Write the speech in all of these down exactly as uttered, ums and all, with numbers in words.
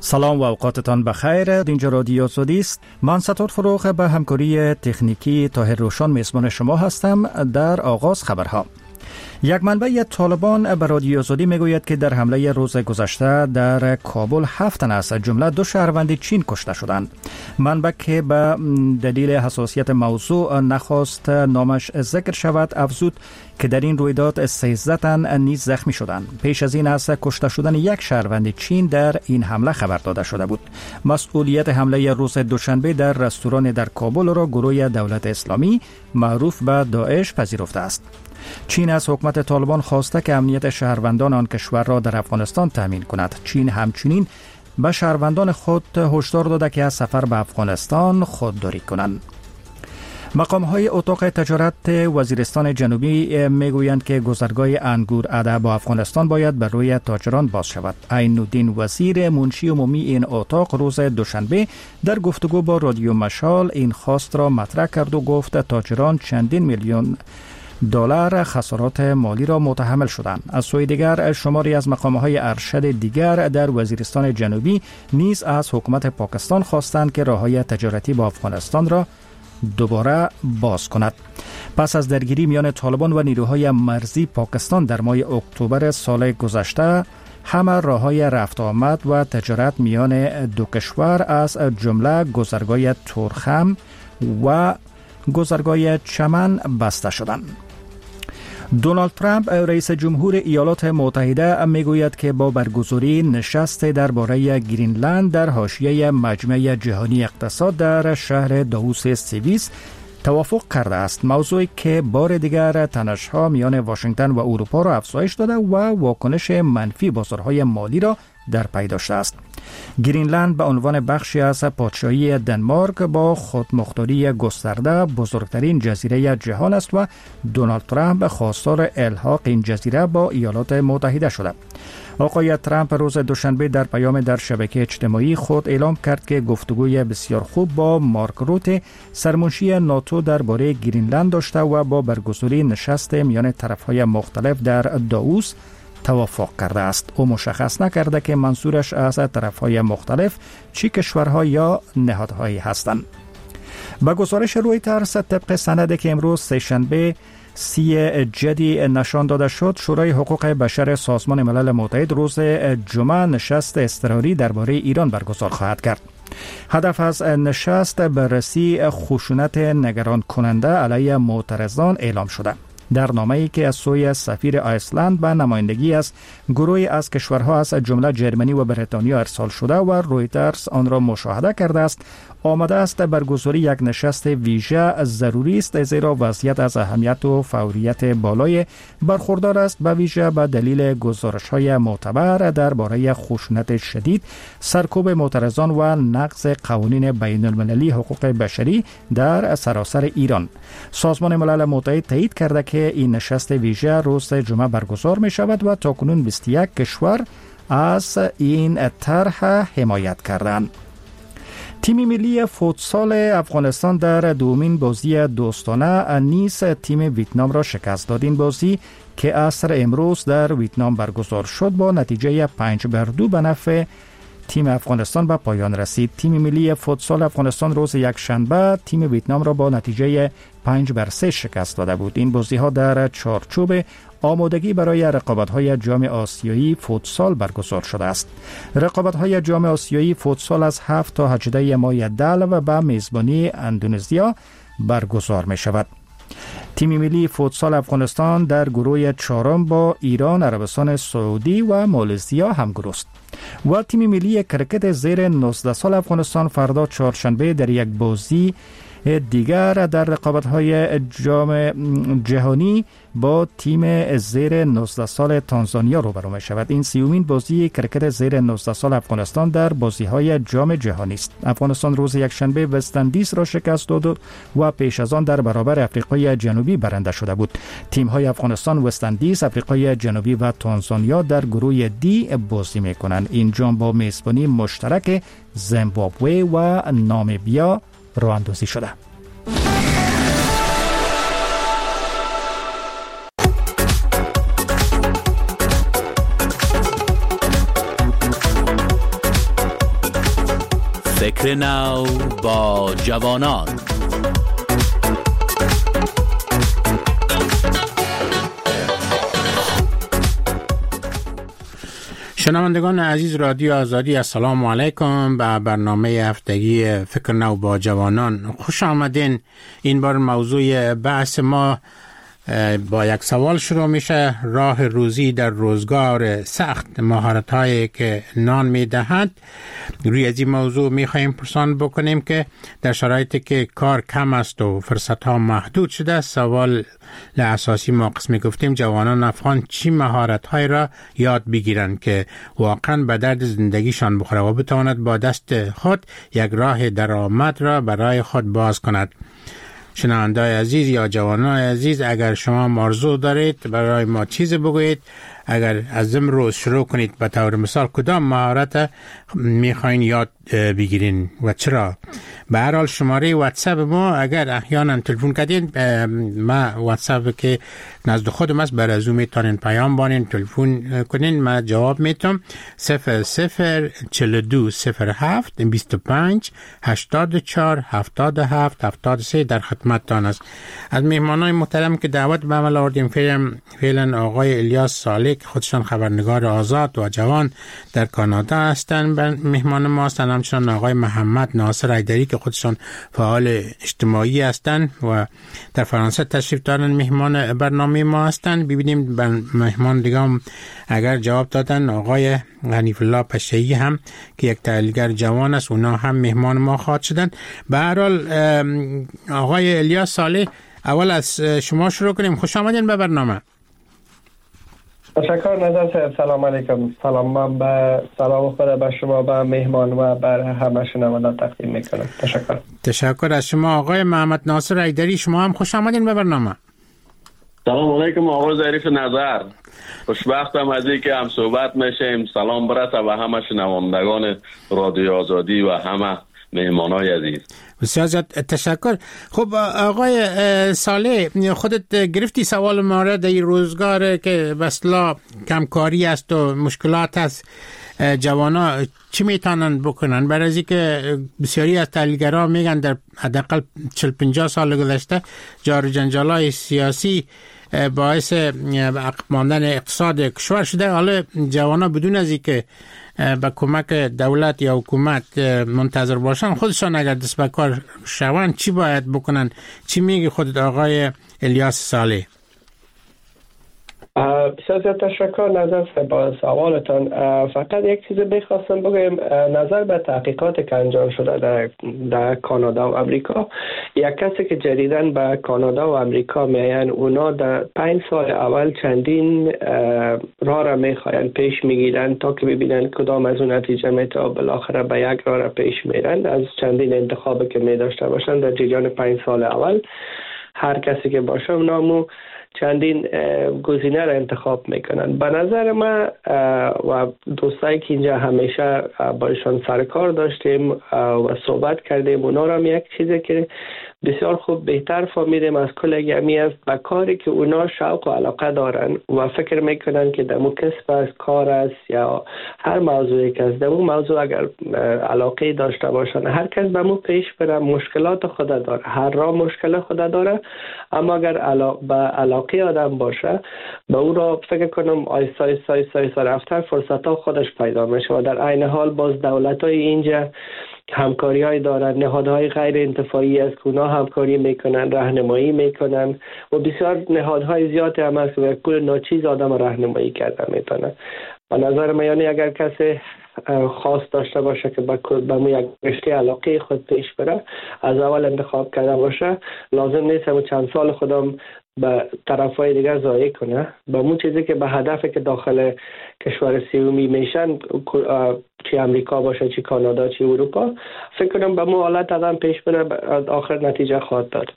سلام و اوقاتتان بخیر. اینجا رادیو آزادی است. من ستار فروغ به همکاری تکنیکی طاهر روشن میزبان شما هستم. در آغاز خبرها. یک منبع طالبان به رادیو آزادی میگوید که در حمله روز گذشته در کابل هفت تن از جمله دو شهروند چین کشته شدند. منبع که به دلیل حساسیت موضوع نخواست نامش ذکر شود افزود که در این رویداد سیزده تن نیز زخمی شدند. پیش از این از کشته شدن یک شهروند چین در این حمله خبر داده شده بود. مسئولیت حمله روز دوشنبه در رستوران در کابل را گروه دولت اسلامی معروف به داعش پذیرفته است. چین از حکومت طالبان خواسته که امنیت شهروندان آن کشور را در افغانستان تامین کند. چین همچنین به شهروندان خود هشدار داده که از سفر به افغانستان خودداری کنند. مقام‌های اتاق تجارت وزیرستان جنوبی میگویند که گذرگاه انگور عده با افغانستان باید بر روی تاجران باز شود. عین الدین وزیر منشی عمومی این اتاق روز دوشنبه در گفتگو با رادیو مشال این خواست را مطرح کرد و گفت تاجران چندین میلیون دلار خسارات مالی را متحمل شدند. از سوی دیگر شماری از مقام‌های ارشد دیگر در وزیرستان جنوبی نیز از حکومت پاکستان خواستند که راه‌های تجارتی با افغانستان را دوباره باز کند. پس از درگیری میان طالبان و نیروهای مرزی پاکستان در ماه اکتبر سال گذشته همه راه‌های رفت آمد و تجارت میان دو کشور از جمله گذرگاه تورخم و گذرگاه چمن بسته شدند. دونالد ترامپ رئیس جمهور ایالات متحده میگوید که با برگزاری نشست درباره گرینلند در حاشیه مجمع جهانی اقتصاد در شهر داووس سوئیس توافق کرده است، موضوعی که بار دیگر تنش‌ها میان واشنگتن و اروپا را افزایش داده و واکنش منفی بازارهای مالی را در پی داشته است. گرینلند به عنوان بخشی از پادشاهی دنمارک با خودمختاری گسترده بزرگترین جزیره جهان است و دونالد ترامپ خواستار الحاق این جزیره با ایالات متحده شده. آقای ترامپ روز دوشنبه در پیام در شبکه اجتماعی خود اعلام کرد که گفتگوی بسیار خوب با مارک روت سرمنشی ناتو درباره گرینلند داشته و با برگزاری نشست میان طرف‌های مختلف در داووس توافق کرده است. او مشخص نکرده که منظورش از طرف‌های مختلف چی کشورها یا نهادهایی هستند. با گزارش رویترز طبق سندی که امروز سه‌شنبه سی جدی نشان داده شد، شورای حقوق بشر سازمان ملل متحد روز جمعه نشست اضطراری درباره ایران برگزار خواهد کرد. هدف از نشست بررسی خشونت نگران کننده علیه معترضان اعلام شده. در نامه‌ای که از سوی سفیر آیسلند به نمایندگی از گروهی از کشورها از جمله جرمنی و بریتانیا ارسال شده و رویترز آن را مشاهده کرده است، آمده است برگزاری یک نشست ویژه ضروری است، زیرا وضعیت از اهمیت و فوریت بالای برخوردار است، به ویژه به دلیل گزارش‌های معتبر درباره خشونت شدید، سرکوب معترضان و نقض قوانین بین المللی حقوق بشری در سراسر ایران. سازمان ملل متحد تایید کرده که این نشست ویژه روز جمعه برگزار می شود و تاکنون بیست و یک کشور از این طرح حمایت کردند. تیم ملی فوتسال افغانستان در دومین بازی دوستانه نیز تیم ویتنام را شکست داد. این بازی که عصر امروز در ویتنام برگزار شد با نتیجه پنج بر دو به نفع تیم افغانستان به پایان رسید. تیم ملی فوتسال افغانستان روز یکشنبه تیم ویتنام را با نتیجه پنج بر سه شکست داده بود. این بازی ها در چارچوب آمادگی برای رقابت‌های جام آسیایی فوتسال برگزار شده است. رقابت‌های جام آسیایی فوتسال از هفت تا هجده ماه دل و به میزبانی اندونزیا برگزار می شود. تیم ملی فوتسال افغانستان در گروه چهارم با ایران، عربستان سعودی و مالزیا همگروه است. و تیم ملی کرکت زیر نوزده سال افغانستان فردا چهارشنبه در یک بازی دیگر در رقابت‌های جام جهانی با تیم زیر نوزده سال تانزانیا روبرو می شود. این سیومین بازی کرکت زیر نوزده سال افغانستان در بازی‌های جام جهانی است. افغانستان روز یکشنبه وست اندیز را شکست داد و پیش از آن در برابر آفریقای جنوبی برنده شده بود. تیم‌های افغانستان، وست اندیز، آفریقای جنوبی و تانزانیا در گروه دی بازی می‌کنند. این جام با میزبانی مشترک زیمبابوه و نامیبیا راه اندازی شده. فکر نو با جوانان. شنوندگان عزیز رادیو آزادی، السلام علیکم به برنامه هفتگی فکر نو با جوانان. خوش آمدین. این بار موضوع بحث ما با یک سوال شروع میشه: راه روزی در روزگار سخت، مهارت هایی که نان میدهند. روی از این موضوع میخواهیم پرسان بکنیم که در شرایطی که کار کم است و فرصت ها محدود شده، سوال اساسی ما قسم گفتیم جوانان افغان چی مهارت های را یاد بگیرند که واقعا به درد زندگیشان بخوره و بتواند با دست خود یک راه درآمد را برای خود باز کند. شنونده‌های عزیز یا جوانان عزیز، اگر شما آرزو دارید برای ما چیز بگویید، اگر از امروز شروع کنید، به طور مثال کدام مهارت میخواین یاد بگیرین و چرا؟ به هر حال شماره واتساپ ما اگر احیانا تلفن کردین، ما واتساپ که نزد خودم است، بر از اون میتونین پیام بانین، تلفن کنین، ما جواب میتونم. صفر صفر چهل و دو صفر هفت بیست و پنج هشتاد و چهار هفتاد و هفت هفتاد و سه در خدمتتان است. از مهمانان محترم که دعوت به عمل آوردیم فعلا آقای الیاس صالح که خودشان خبرنگار آزاد و جوان در کانادا هستند، مهمان ما هستند. همچنان آقای محمد ناصر حیدری که خودشان فعال اجتماعی هستند و در فرانسه تشریف دارند، مهمان برنامه ما هستند. ببینیم مهمان دیگه هم اگر جواب دادن. آقای حنیف الله پشه‌ای هم که یک تحلیلگر جوان است، اونا هم مهمان ما خواهد شدن. به هر حال آقای الیاس صالح، اول از شما شروع کنیم. خوش آمدین به برنامه. تشکر نظر صاحب. سلام علیکم. سلام من به سلام خود به شما، به مهمان و بر همه شنوندگان تقدیم میکنم. تشکر. تشکر از شما. آقای محمد ناصر حیدری، شما هم خوش آمدین به برنامه. سلام علیکم آقای ظریف نظر. خوشبختم از اینکه هم صحبت میشیم. سلام برسه به همه شنوندگان رادیو آزادی و همه مهمانای عزیز. بسیار زیاد تشکر. خب آقای صالح، خودت گرفتی سوال مورد این روزگار که به اصطلاح کمکاری است و مشکلات است، جوانا چی میتونن بکنن؟ برای از اینکه بسیاری از تحلیلگران میگن در حداقل چهل پنجاه سال گذشته جار و جنجالای سیاسی باعث عقب ماندن اقتصاد کشور شده. حالا جوانا بدون از اینکه با کمک دولت یا حکومت منتظر باشن، خودشان اگر دست به کار شوند چی باید بکنن؟ چی میگی خودت آقای الیاس صالح؟ بسیار تشکر نظر با سوالتان. فقط یک چیز بخواستم بگم. نظر به تحقیقات که انجام شده در, در کانادا و امریکا، یک کسی که جدیداً به کانادا و امریکا میاین، اونا در پنج سال اول چندین راه را میخواین پیش میگیرن تا که ببینن کدام از اون نتیجه میتا، بالاخره به یک راه را پیش میرن. از چندین انتخابی که میداشته باشن در جریان پنج سال اول، هر کسی که باشه نامو چندین گزینه را انتخاب میکنن. به نظر ما و دوستایی که اینجا همیشه باشون سرکار داشتیم و صحبت کردیم، اونا را یک چیزی که بسیار خوب بهتر فهمیدیم از کل همی است، به کاری که اونا شوق و علاقه دارن و فکر میکنن که دمو کسب است، کار است یا هر موضوعی که است، دمو موضوع اگر علاقه داشته باشن، هر کس دمو پیش بره. مشکلات خود داره، هر راه مشکل خود داره، اما اگر علا... به علاقه آدم باشه، به او را فکر کنم آیستا آیستا آیستا آیستا رفتن فرصت ها خودش پیدا میشه. و در عین حال باز دولت های اینجا همکاری های دارن، نهادهای غیر انتفاعی است که اونا همکاری میکنن، راهنمایی میکنن و بسیار نهادهای زیاد هم هست که کل ناچیز آدم راهنمایی کردن میتونه. و نظر من یعنی اگر کسی خاص داشته باشه که به مو یک رشته علاقه خود پیش بره، از اول انتخاب کرده باشه، لازم نیست همون چند سال خودم به طرفای دیگر ضایع کنه. به مو چیزی که به هدفی که داخل کشور سیومی میشن، چی امریکا باشه، چی کانادا، چی اروپا، فکر کنم به مو حالت آدم پیش بره، آخر نتیجه خواهد داد.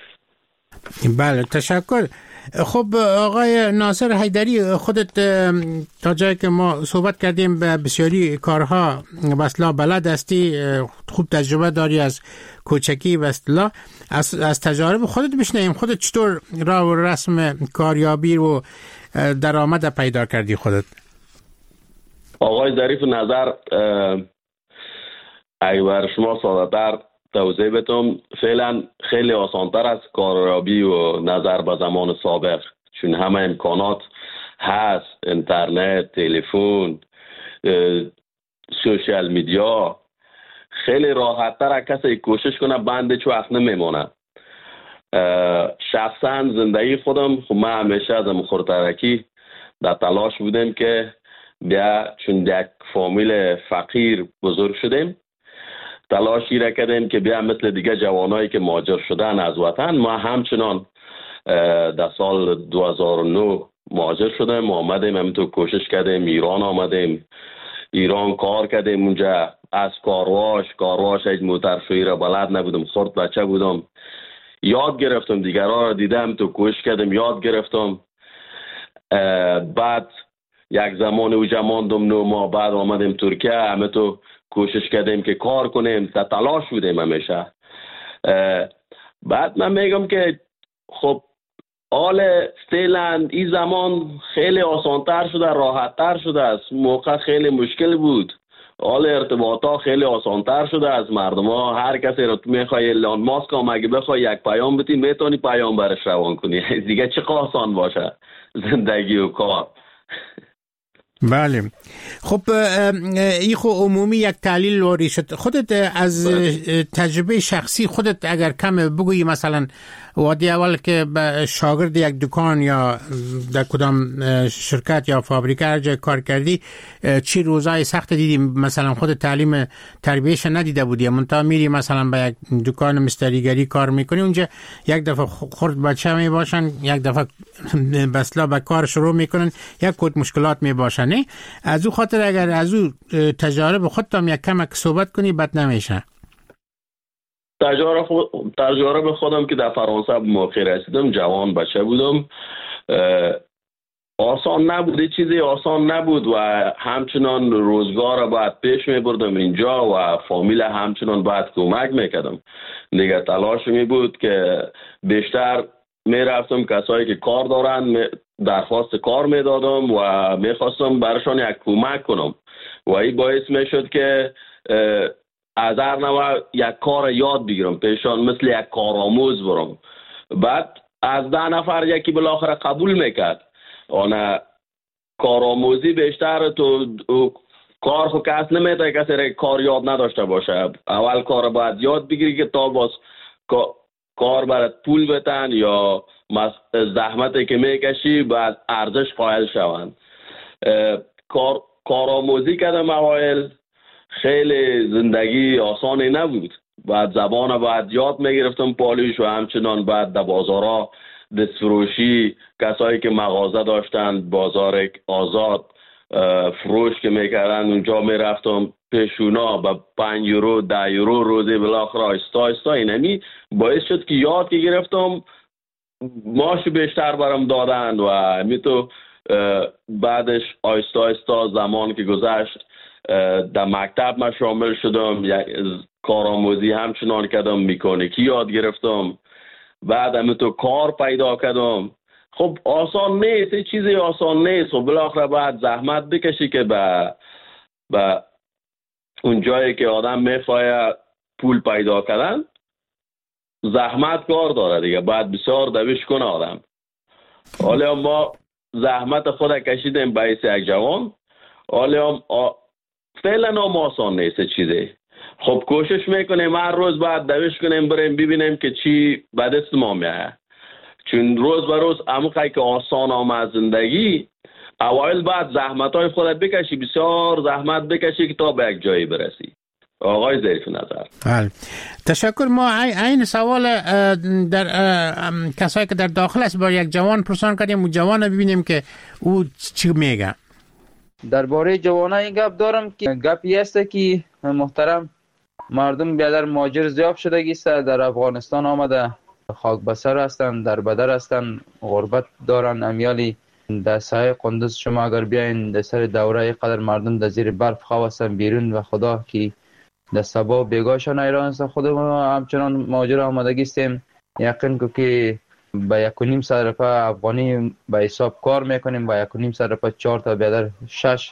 بله تشکر. خب آقای ناصر حیدری، خودت تا جایی که ما صحبت کردیم به بسیاری کارها بسلا بلد هستی، خوب تجربه داری از کوچکی بسلا، از, از تجارب خودت بشنیم. خودت چطور راه و رسم کاریابی و درآمد پیدا کردی خودت؟ آقای ظریف نظر، اگه بر شما ساده‌تر توضیح بدم، فعلا خیلی آسانتر است کاریابی و نظر به زمان سابق، چون همه امکانات هست، اینترنت، تلفن، سوشال میدیا، خیلی راحت تر کسی کوشش کنه بندش وقت نمیمونه. شخصا زندگی خودم خب من همیشه از مخورترکی در تلاش بودم که بیا، چون یک فامیل فقیر بزرگ شدیم، تلاشی را کردیم که بیا مثل دیگه جوانایی که مهاجر شدن از وطن، ما همچنان در سال دو هزار و نه مهاجر شدیم، آمدیم همینطور کوشش کردیم، ایران آمدیم، ایران کار کردیم اونجا، از کارواش کارواش هیچ موترشویی را بلد نبودم، خرد بچه بودم، یاد گرفتم، دیگران را دیدم تو کوشش کردم یاد گرفتم. بعد یک زمان اوجا ماندم، نو ماه بعد آمدیم ترکیه، همه تو کوشش کردیم که کار کنیم، تا تلاش بودیم همیشه. بعد من میگم که خب حال فعلا این زمان خیلی آسانتر شده، راحتتر شده است، موقع خیلی مشکل بود، حال ارتباطات خیلی آسانتر شده از مردم ها. هر کسی رو تو میخوای ایلان ماسک هم اگه بخوای یک پیام بتی میتونی پیام برش روان کنی. دیگه چه آسان باشه زندگی و کار. بله. خب این خو عمومی یک تحلیل واری شد. خودت از تجربه شخصی خودت اگر کم بگویی، مثلا وادی اول که شاگرد یک دکان یا در کدام شرکت یا فابریکه هر جای کار کردی، چی روزای سخت دیدی؟ مثلا خود تعلیم تربیهش ندیده بودی، منتها میری مثلا به یک دکان مستریگری کار میکنی، اونجا یک دفعه خرد بچه می باشن، یک دفعه بسلا به کار شروع میکنن، یک کد مشکلات می باشن. از او خاطر اگر از او تجارب خودت هم یک کم صحبت کنی بد نمیشه. تجارب تجارب خودم که در فرانسه به موقع رسیدم، جوان بچه بودم، آسان نبود، چیزی آسان نبود و همچنان روزگار را باید پیش می بردم اینجا و فامیل همچنان باید کمک میکردم. دیگه تلاش می بود که بیشتر می رفتم کسایی که کار دارن درخواست کار می دادم و می خواستم برشان یک کمک کنم و این باعث می شد که از هر نوع یک کار یاد بگیرم پیشان، مثل یک کارآموز برم. بعد از ده نفر یکی بالاخره قبول میکرد. آن کارآموزی بیشتر تو کار خو کس نمیده کسی کار یاد نداشته باشه. اول کار باید یاد بگیری که تا باز کار برات پول بتن یا زحمتی که میکشی بعد ارزش قائل شوند. کار کارآموزی کردم اوایل، خیلی زندگی آسانی نبود. بعد زبان بعد یاد میگرفتم پالیش و همچنان بعد در بازارها دستفروشی، کسایی که مغازه داشتن بازار آزاد فروش که میکردن اونجا میرفتم پیشونا با پنج یورو ده یورو روزی بالاخره آیستا آیستا اینمی باعث شد که یاد که گرفتم ماش بیشتر برام دادن و همی تو بعدش آیستا آیستا زمان که گذشت در مکتب ما شامل شدم، یک کارآموزی همچنان کردم، مکانیکی یاد گرفتم، بعد هم تو کار پیدا کردم. خب آسان نیست، چیزی آسان نیست. خب بالاخره باید زحمت بکشی که به به اون جایی که آدم میخواد پول پیدا کردن زحمت کار داره دیگه، باید بسیار دوش کنه آدم. حالا ما زحمت خود کشیدیم باعث یک جوان، حالا فعلا هم آسان نیست چیزی. خب کوشش میکنیم هر روز باید دوش کنیم بریم ببینیم که چی به دست ما میاد، چون روز به روز عمقی که آسان آمد زندگی، اوایل بعد زحمت های خودت بکشی، بسیار زحمت بکشی که تا به یک جایی برسی. آقای ظریف نظر. بله تشکر. ما این سوال در کسایی که در داخل است با یک جوان پرسان کردیم و جوان ببینیم که او چی میگه. درباره جوانان این گپ دارم که گپی است که محترم مردم بیادر مهاجر زیاد شدگی است، در افغانستان آمده خاک بسر هستن، در بدر هستن، غربت دارن. امیالی در سایه قندوز شما اگر بیاین در سر دوره قدر مردم در زیر برف خواستن بیرون و خدا که در سبا بیگاشان ایران است. خود ما همچنان مهاجر آمدگی استیم، یقین کو که با یک و نیم صد روپه افغانی به حساب کار میکنیم، با یک و نیم صد روپه چهار تا بیادر شش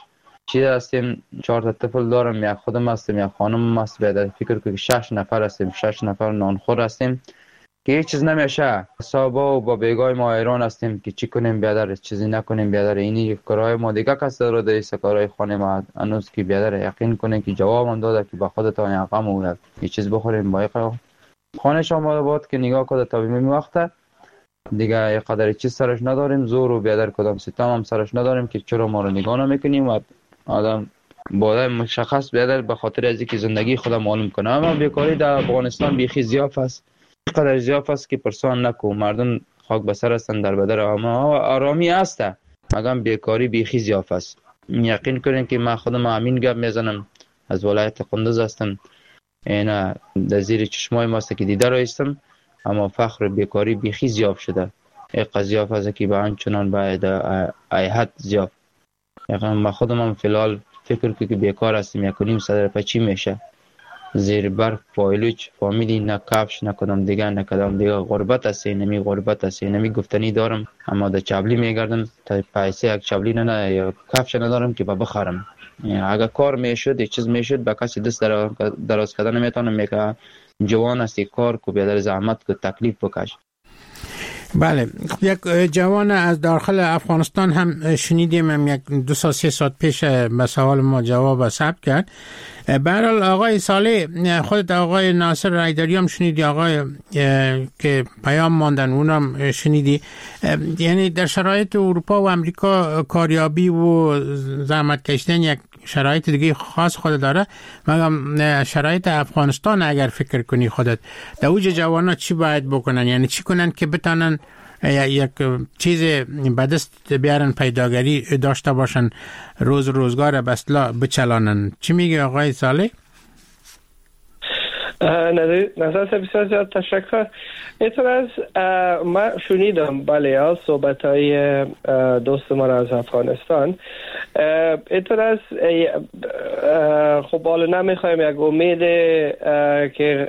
چیز هستیم، چهار تا طفل دارم، یک خودم هستیم، یک خانم هست، بیادر فکر که شش نفر هستیم، شش نفر نانخور هستیم که هیچ چیز نمیشه. صابا و با بیگای ما ایران هستیم که چی کنیم بیادر، چیزی نکنیم بیادر. اینی کارهای ما دیگه کس رو دیست کارهای خانه ما هنوز که بیادر یقین کنیم که جواب هم داده که با خودتان یک غم و یک چیز بخوریم با یک خانه شما بود که نگاه کنه تا بیمی وقته دیگه یک قدر چیز سرش نداریم، زور و بیادر کدام ستم هم سرش نداریم که چرا ما رو نگاه نمیکنیم و آدم باید مشخص بیادر به خاطر از اینکه زندگی خودم معلوم کنه. اما بیکاری در افغانستان بیخی زیاف است، قدر زیاف است که پرسان نکو، مردم خاک بسر هستن در بدر، اما آرامی هسته مگم بیکاری بیخی زیاف است. یقین کنین که من خودم امین گپ میزنم، از ولایت قندوز هستم، اینا در زیر چشمای ماست که دیده رایستم، اما فخر بیکاری بیخی زیاف شده. این قضیه است که به آنچنان باید ایحد زیاف. یقین من خودم هم فیلال فکر که بیکار هستیم، یک و نیم صدر پچی میشه زیر برف پایلوچ فامیلی، نه کفش نه کدام دیگه نه کدام دیگه. غربت است، نمی غربت است، نمی گفتنی دارم اما در چبلی میگردم تا پیسه یک چبلی نه نه یا کفش ندارم که با بخرم. اگر کار میشد یک چیز میشد به کسی دست دراز کردن نمیتونم، میگه جوان هستی کار کو، بیادر زحمت کو، تکلیف بکش. بله، یک جوان از داخل افغانستان هم شنیدیم، هم یک دو سال سه ساعت پیش به سوال ما جواب ثبت کرد. به هر حال آقای صالح، خودت آقای ناصر رایداری هم شنیدی، آقای که پیام ماندن اونم شنیدی. یعنی در شرایط اروپا و امریکا کاریابی و زحمت کشیدن یک شرایط دیگه خاص خود داره، مگم شرایط افغانستان اگر فکر کنی خودت در اوج جوانا چی باید بکنن، یعنی چی کنن که بتانن یک چیز به دست بیارن، پیداگری داشته باشن، روز روزگار به اصطلاح بچلانن. چی میگه آقای صالح؟ نظر بسیار زیاد تشکر. اینطور از من شنیدم بله ها صحبت های دوست ما از افغانستان. اینطور از خب حالا نمیخوایم یک امید که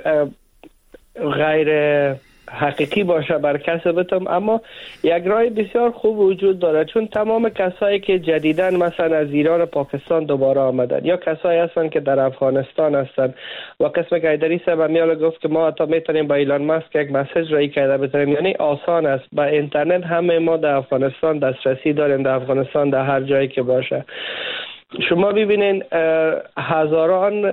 غیر حقیقی باشه بر کس بتم، اما یک راه بسیار خوب وجود داره، چون تمام کسایی که جدیدن مثلا از ایران و پاکستان دوباره آمدن یا کسایی هستن که در افغانستان هستن و قسم که ایدری صاحب میال گفت که ما حتی میتونیم با ایلان ماسک یک مسیج رایی کرده بتونیم، یعنی آسان است. با اینترنت همه ما در افغانستان دسترسی داریم، در افغانستان در هر جایی که باشه. شما ببینین هزاران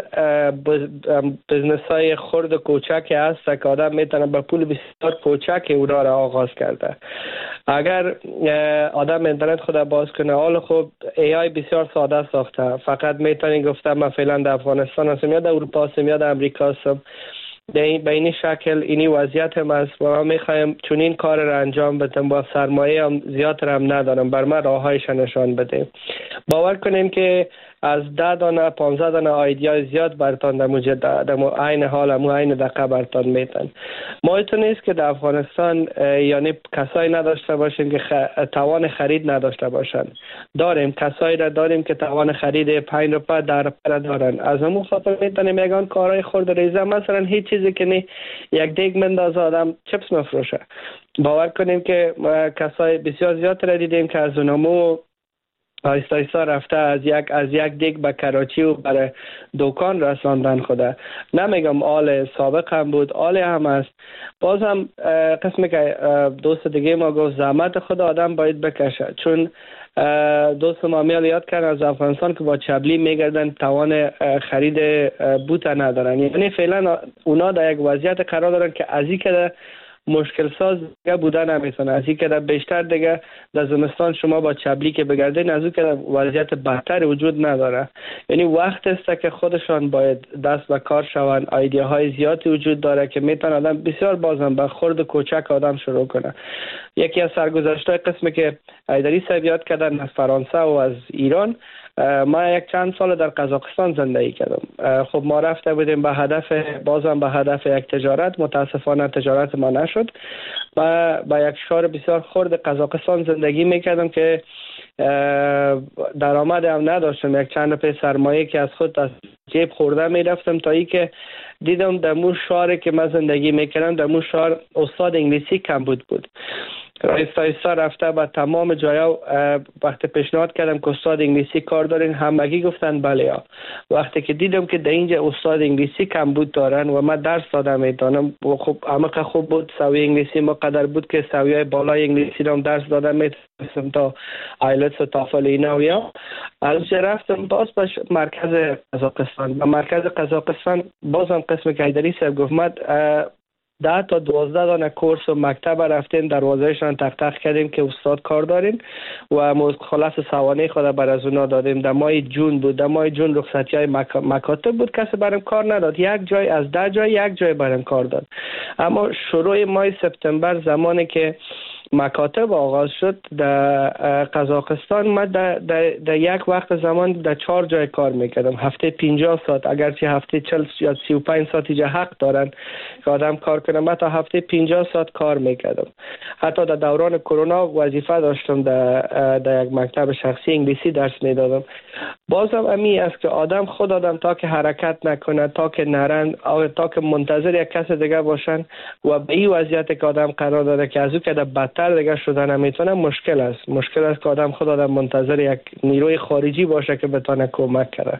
بزنس های خرد و کوچک هست که آدم میتونه با پول بسیار کوچک اونا را آغاز کرده. اگر آدم اینترنت خود باز کنه، حال خوب ای آی بسیار ساده ساخته، فقط میتونین گفته من فعلا در افغانستان هستم یا در اروپا هستم یا در امریکا هستم، به این شکل اینی وضعیت هم است و ما میخوایم چون این کار را انجام بدم با سرمایه هم زیاد هم ندارم، بر من راهایش نشان بده. باور کنین که از ده دانه پانزده دانه آیدیا زیاد برتان در موجه در عین حال همو عین دقیقه برتان میتن. مایتون نیست که در افغانستان یعنی کسایی نداشته باشیم که خ... توان خرید نداشته باشن. داریم کسایی را داریم که توان خرید پنج روپه در روپه دارن. از همون خاطر میتونیم یگان کارهای خرد ریزه، مثلا هیچ چیزی که نی یک دیگ منداز آدم چپس مفروشه. باور کنیم که کسای بسیار زیاد را دیدیم که از اونمو آیستا آیستا رفته از یک از یک دیگ به کراچی و برای دکان رساندن خوده. نمیگم آل سابق هم بود، آل هم است. باز هم قسمی که دوست دیگه ما گفت زحمت خود آدم باید بکشه، چون دوست ما میال یاد کرد از افغانستان که با چبلی میگردن توان خرید بوت ندارن، یعنی فعلا اونا در یک وضعیت قرار دارن که از این که مشکل ساز دیگه بودن نمیتونه، از این که بیشتر دیگه در زمستان شما با چبلی که بگردین از اون که وضعیت بهتر وجود نداره. یعنی وقت است که خودشان باید دست به کار شوند. ایده‌های زیادی وجود داره که میتونه آدم بسیار بازم به خرد کوچک آدم شروع کنه. یکی از سرگذشت‌های قسمی که ایدری صاحب یاد کردن از فرانسه و از ایران، ما یک چند سال در قزاقستان زندگی کردم. خب ما رفته بودیم به هدف بازم به هدف یک تجارت، متاسفانه تجارت ما نشد. و با یک شهر بسیار خرد قزاقستان زندگی میکردم که درآمد هم نداشتم، یک چند روپیه سرمایه که از خود از جیب خورده میرفتم تا ای که دیدم در مون شهری که من زندگی میکردم در مون شهر استاد انگلیسی کم بود بود آیسته آیسته رفته به تمام جایا. وقتی پیشنهاد کردم که استاد انگلیسی کار دارین، همگی گفتن بله. ها وقتی که دیدم که در اینجا استاد انگلیسی کم بود دارن و من درس دادم میتونم و خب عمق خوب بود، سوی انگلیسی ما قدر بود که سویای بالای انگلیسی هم درس دادم میتونم تا آیلتس و تافل اینا و یا از رفتم باز به مرکز قزاقستان. به مرکز قزاقستان بازم قسم که حیدری صاحب گفت ما ده تا دوازده دانه کورس و مکتب رفتیم، دروازهشان تق تق کردیم که استاد کار داریم و خلاص سوانه خود بر از اونا دادیم. در ماه جون بود، در ماه جون رخصتی های مک... مکاتب بود، کسی برام کار نداد. یک جای از ده جای یک جای برام کار داد. اما شروع ماه سپتامبر زمانی که مکاتب آغاز شد در قزاقستان، من در, در, در یک وقت زمان در چهار جای کار میکردم، هفته پنجاه ساعت، اگرچه هفته چهل یا سی و پنج ساعت اینجا حق دارن که آدم کار کنه، من تا هفته پنجاه ساعت کار میکردم. حتی در دوران کرونا وظیفه داشتم در, در یک مکتب شخصی انگلیسی درس میدادم. بازم امی است که آدم خود آدم تا که حرکت نکنه، تا که نرن، تا که منتظر یک کس دیگه باشن و به این وضعیت که آدم قرار داره که از او که در بدتر دیگه شدن نمیتونه، مشکل است. مشکل است که آدم خود آدم منتظر یک نیروی خارجی باشه که بتونه کمک کنه.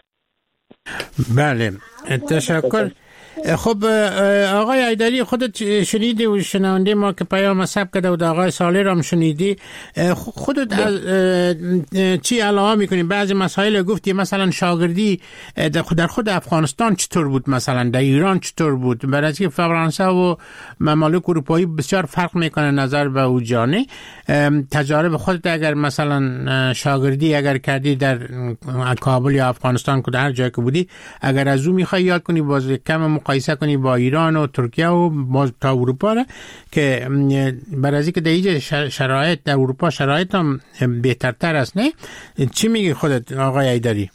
بله، تشکر. خب آقای حیدری، خودت شنیدی و شنونده ما که پیام ثبت کرده و آقای صالح را هم شنیدی، خودت چی علاقه میکنی؟ بعضی مسائل گفتی، مثلا شاگردی در خود افغانستان چطور بود، مثلا در ایران چطور بود؟ برای اینکه فرانسه و ممالک اروپایی بسیار فرق میکنه نظر به او جانه. تجارب خودت اگر مثلا شاگردی اگر کردی در کابل یا افغانستان که در جای که بودی، اگر از او میخوای یاد کنی، باز کم مقایسه کنی با ایران و ترکیه و باز تا اروپا را، که برای اینکه در اینجا شرایط در اروپا شرایط هم بهترتر است، نه؟ چی میگی خودت آقای حیدری؟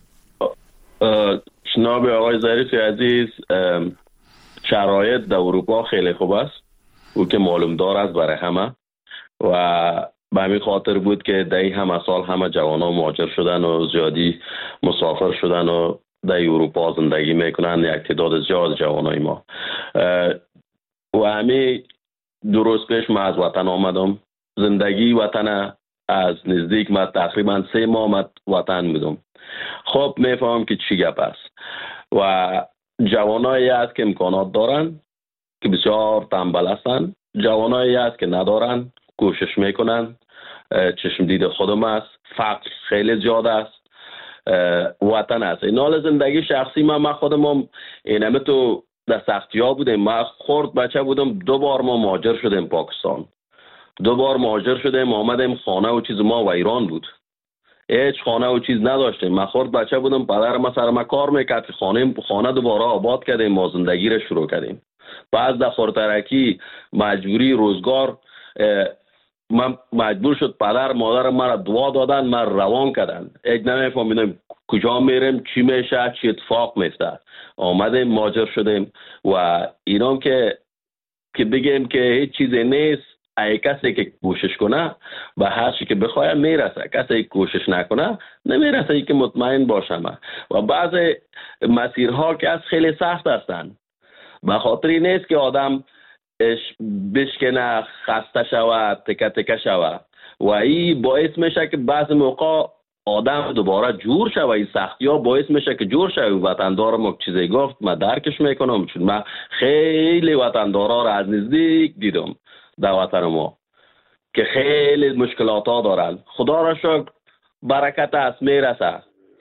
جناب آقای ظریف عزیز، شرایط در اروپا خیلی خوب است، او که معلوم دار است برای همه، و به همین خاطر بود که در این همه سال همه جوانان مهاجر شدن و زیادی مسافر شدن و در اروپا زندگی میکنن، یک تعداد زیاد جوانای ما. و همین دو روز پیش من از وطن آمدم. زندگی وطن از نزدیک من تقریبا سه ماه من وطن بودم. خب میفهم که چی گپ است. و جوانایی هست که امکانات دارن که بسیار تنبل هستن، جوانایی هست که ندارن، کوشش میکنن. چشم دید خودم است، فقر خیلی زیاد است، وطن است. این حال زندگی شخصی من من خودم هم اینمه تو در سختی ها بودیم. من خورد بچه بودم، دو بار ما مهاجر شدیم پاکستان، دو بار مهاجر شدیم آمدیم، خانه و چیز ما و ایران بود، هیچ خانه و چیز نداشتیم. من خورد بچه بودم، پدر ما سر ما کار میکرد، خانه خانه دوباره آباد کردیم، ما زندگی رو شروع کردیم. بعد در خورترکی مجبوری روزگار من مجبور شد پدر مادر مرا دعا دادن، من روان کردن. یک نمیفهمیدم کجا میریم، چی میشه، چی اتفاق میفته. آمدیم مهاجر شدیم و اینام که که بگیم که هیچ چیزی نیست. ای کسی که کوشش کنه به هر چی که بخواد میرسه، کسی که کوشش نکنه نمیرسه. ای که مطمئن باشم. و بعض مسیرها که از خیلی سخت هستند، به خاطری نیست که آدم بشکنه، خسته شود، تکه تکه شود، و این باعث میشه که بعض موقع آدم دوباره جور شود. این سختی ها باعث میشه که جور شود. وطندارم یک چیزی گفت، من درکش میکنم، چون من خیلی وطندارا را از نزدیک دیدم در وطن ما که خیلی مشکلات ها دارن. خدا را شکر برکت است، میرسه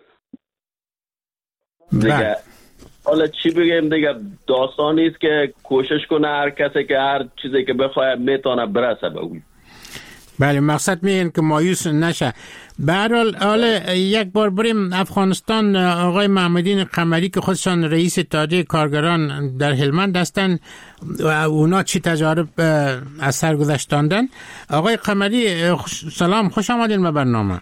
دیگه. حالا چی بگیم دیگه، داستانی است که کوشش کنه هر کسی که هر چیزی که بخواد میتونه برسه به اون. بله، مقصد میگن که مایوس نشه. به هر حال حالا یک بار بریم افغانستان. آقای محمدین قمری که خودشان رئیس اتحادیه کارگران در هلمند هستند و اونا چی تجارب از سر گذشتاندن. آقای قمری سلام، خوش آمدین به برنامه.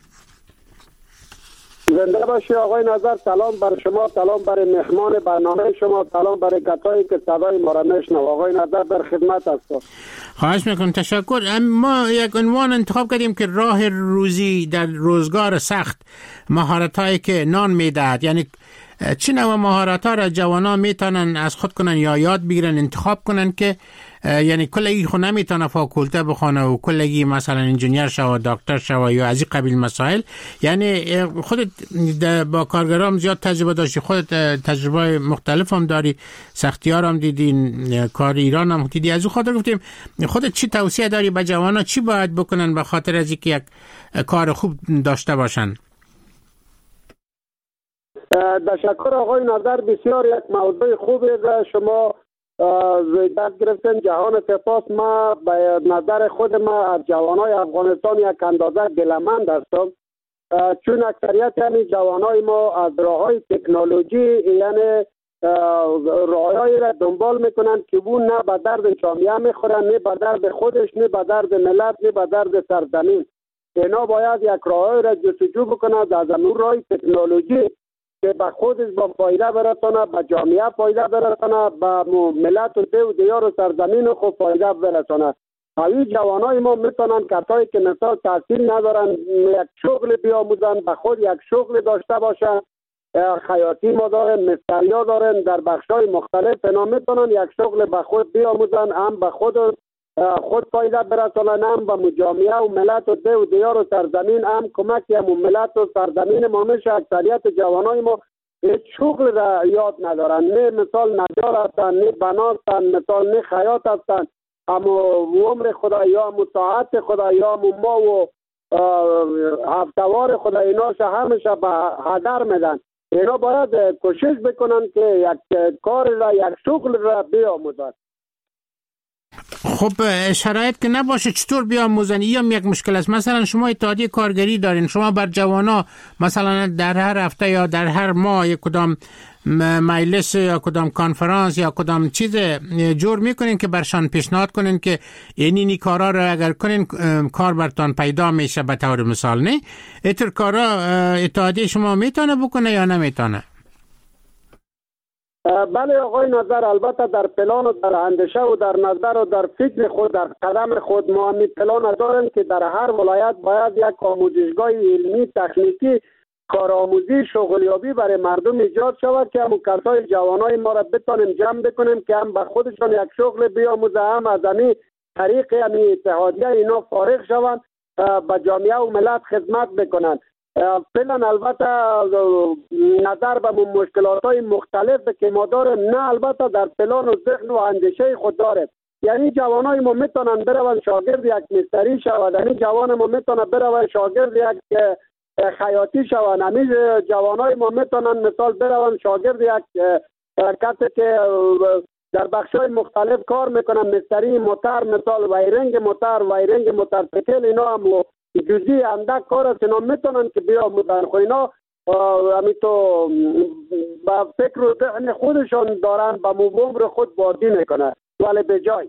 زنده باشی آقای نظر. سلام برای شما، سلام برای مهمان برنامه شما، سلام برای کسایی که صدای ما را میشنوند. آقای نظر در خدمت هستم. خواهش میکنم، تشکر. ما یک عنوان انتخاب کردیم که راه روزی در روزگار سخت، مهارت‌هایی که نان میدهد. یعنی چه نوع مهارت‌ها را جوانان میتونن از خود کنن یا یاد بگیرن، انتخاب کنن که یعنی کلگی خو نمیتونه فاکولته بخونه و کلگی مثلا انجینیر شو دکتر شو یا از این قبیل مسائل. یعنی خودت با کارگرام زیاد تجربه داشتی، خودت تجربه مختلف هم داری، سختیار هم دیدین، کار ایران هم دیدی. از اون خاطر گفتیم خودت چی توصیه داری به جوانا چی باید بکنن به خاطر از اینکه یک کار خوب داشته باشن؟ تشکر آقای نظر، بسیار یک موضوع خوبی شما دست گرفتن. جهان سپاس. ما به نظر خود ما از جوانای افغانستان یک اندازه دلمند هستم، چون اکثریت یعنی جوانای ما از راههای تکنولوژی یعنی راههایی را دنبال میکنن که اون نه به درد جامعه میخورن، نه به درد خودش، نه به درد ملت، نه به درد سرزمین. اینا باید یک راههایی را جستجو بکنند از اون راه تکنولوژی که به خودش با فایده برسانه، به جامعه فایده برسانه، به ملت و ده و دیار و سرزمین خود فایده برسانه. این جوانای ما میتونن کسایی که مثال تحصیل ندارن یک شغل بیاموزن، به خود یک شغل داشته باشن. خیاطی ما دارن، مستریا دارن، در بخشای مختلف اینا میتونن یک شغل به خود بیاموزن، هم به خود خود فایده برسانن، هم به جامعه و ملت و ده و دیار و سرزمین هم کمکی هم ملت و سرزمین ما میشه. اکثریت جوانای ما هیچ شغل را یاد ندارن، نه مثال نجار هستن، نه بنا هستن، مثال نه خیاط هستن، اما عمر خدا یا مطاعت خدا یا ما و هفتوار خدا ایناش همیشه به هدر میدن. اینا باید کوشش بکنن که یک کار را یک شغل را بیاموزن. خب شرایط که نباشه چطور بیاموزن؟ این یک مشکل است. مثلا شما اتحادیه کارگری دارین، شما بر جوانا مثلا در هر هفته یا در هر ماه یک کدام مجلس یا کدام کنفرانس یا کدام چیز جور میکنین که برشان پیشنهاد کنین که اینی کارا رو اگر کنین کار برتان پیدا میشه به طور مثال. نه ایتر کارا اتحادیه شما میتونه بکنه یا نمیتونه؟ بله آقای نظر، البته در پلان و در اندیشه و در نظر و در فکر خود در قدم خود ما همی پلان داریم که در هر ولایت باید یک آموزشگاه علمی تکنیکی کارآموزی شغلیابی برای مردم ایجاد شود که همون کسای جوانای ما را بتانیم جمع بکنیم که هم به خودشان یک شغل بیاموزه، هم از همین طریق همین اتحادیه اینا فارغ شوند به جامعه و ملت خدمت بکنند. فعلا البته نظر به مشکلات های مختلف که ما داریم نه، البته در پلان و ذهن و اندیشه خود داریم. یعنی جوانای ما میتونن بروند شاگرد یک مستری شود، یعنی جوان ما میتونن بروند شاگرد یک خیاطی شود، یعنی جوانای ما میتونن مثال بروند شاگرد یک کسی که در بخشای مختلف کار میکنن، مستری موتور، مثال وایرنگ موتور، وایرنگ موتورسیکل، اینا هم جزئی اندک کار است، اینا میتونن که بیاموزن. خو اینا همین تو با فکر و ذهن خودشان دارن با عمر خود بازی میکنن ولی به جای.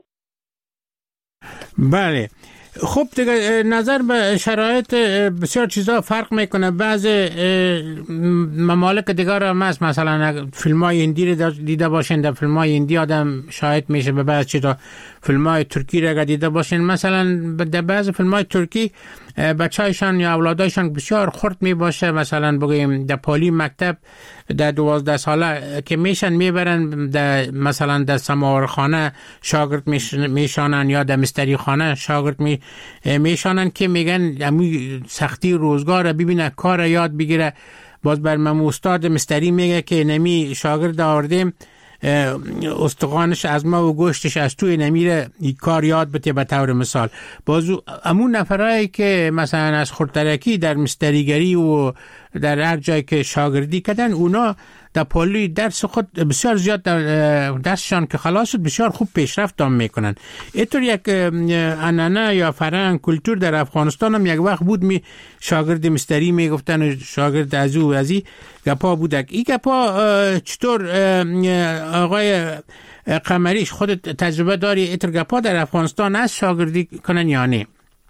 بله خب دیگه نظر به شرایط بسیار چیزا فرق میکنه. بعض ممالک دیگر هم هست، مثلا فیلم های هندی رو دیده باشین، در فیلم های هندی آدم شاهد میشه به بعض چیزا. فیلم های ترکی رو دیده باشین، مثلا در بعض فیلم های ترکی بچه‌هایشان یا اولادایشان بسیار خرد می باشه، مثلا بگیم در پالی مکتب در دوازده ساله که میشن میبرن در مثلا در سماورخانه شاگرد میشانن یا در مستری خانه شاگرد می میشانن که میگن امی سختی روزگار ببینه کار یاد بگیره. باز بر من استاد مستری میگه که نمی شاگرد آوردیم استخوانش از ما و گوشتش از توی نمیره کار یاد بده به طور مثال. بازو امون نفرایی که مثلا از خردترکی در مستریگری و در هر جایی که شاگردی کردن، اونا در پالی درس خود بسیار زیاد درسشان که خلاص شد بسیار خوب پیشرفت هم میکنن. اینطور یک عنعنه یا فرهنگ کلتور در افغانستان هم یک وقت بود، می شاگرد مستری میگفتن و شاگرد از او ازی گپا بودک. این گپا چطور آقای قمریش خود تجربه داری اینطور گپا در افغانستان از شاگردی کنن یا نه؟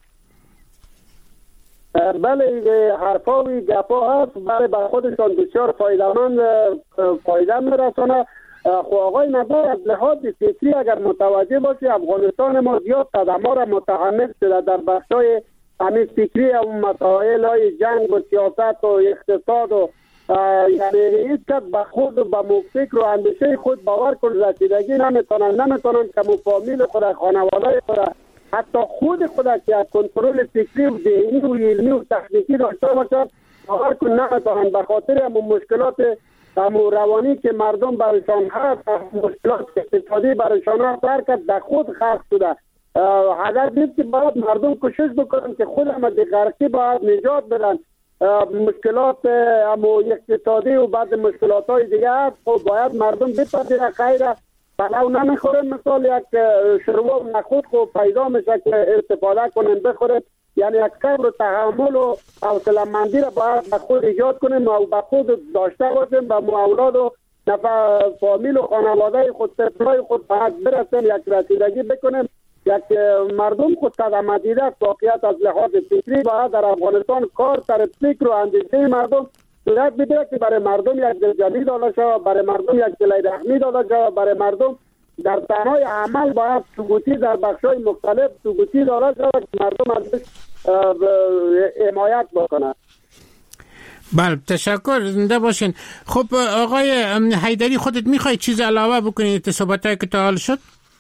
بله حرفا و گپا هست، بله به خودشان بسیار فایده‌مند فایده میرسانه. خو آقای نظر از لحاظ فکری اگر متوجه باشی افغانستان ما زیاد قدم ها را متحمل شده در بخشای همین فکری و مسائل های جنگ و سیاست و اقتصاد و یعنی هیچ کس به خود و به فکر و اندیشه خود باور کن رسیدگی نمیتونن نمیتونن که فامیل خود خانواده خود حتی خود خود که کنترل فکری و ذهنی و علمی و تکنیکی داشته باشد باور کن نمیتونن به خاطر همون مشکلات همون روانی که مردم برشان هست مشکلات اقتصادی برشان هست هر کس در خود خلق شده. حدث نیست که باید مردم کوشش بکنن که خود هم از غرقی باید نجات بدن. مشکلات همو اقتصادی و بعد مشکلات های دیگه هست خب باید مردم بپذیره خیره بلو نمیخوره مثال یک شروع و نخود خب پیدا میشه که استفاده کنن بخوره یعنی یک صبر و تحمل و حوصله‌مندی را باید به خود ایجاد کنیم و به خود داشته باشیم و اولاد و نفع فامیل و خانواده خود طفلای خود باید برسیم یک رسیدگی بکنیم یک مردم خود قدم دیده است واقعیت از لحاظ فکری باید در افغانستان کار سر فکر و اندیشه مردم صورت بگیره که برای مردم یک دلجویی داده شود برای مردم یک دل رحمی داده شود برای مردم در تنهای عمل باید سکوتی در بخشای مختلف سکوتی داده شود که مردم ازش حمایت بکنند. بله تشکر زنده باشین. خب آقای حیدری خودت میخوای چیز علاوه بکنید صحبتایی که تا حال شد؟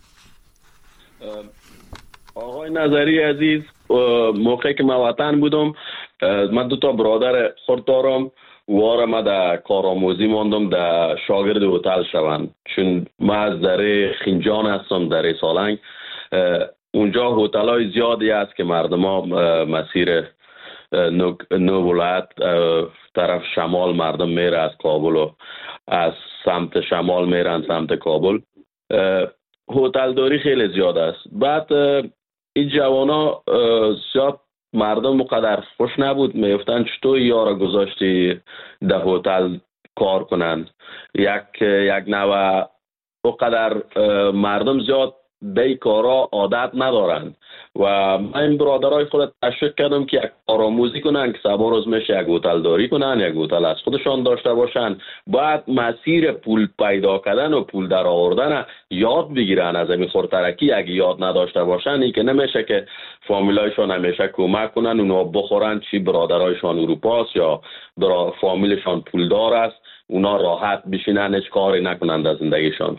آقای نظری عزیز موقعی که من وطن بودم من دو تا برادر خرد دارم واره ما در کارآموزی ماندم در شاگرد هتل شوند چون من از در خینجان هستم در سالنگ اونجا هتل های زیادی است که مردم ها مسیر نو, نو ولایت طرف شمال مردم میره از کابل و از سمت شمال میرن سمت کابل هتل داری خیلی زیاد است. بعد این جوانا زیاد مردم مقدر خوش نبود میفتن چطور یارا گذاشتی در هتل کار کنند یک یک نوع مقدر مردم زیاد به کارا عادت ندارند و من برادرای خودت تشویق کردم که یک کارآموزی کنن که سبا روز میشه یک هتل داری کنن یک هتل از خودشان داشته باشن باید مسیر پول پیدا کردن و پول در آوردن یاد بگیرن از همین خورترکی اگه یاد نداشته باشن این که نمیشه که فامیلایشان همیشه کمک کنن اونا بخورن چی برادرایشان اروپاست یا برا فامیلشان پولدار است اونا راحت بشینن هیچ کاری نکنن در زندگیشان.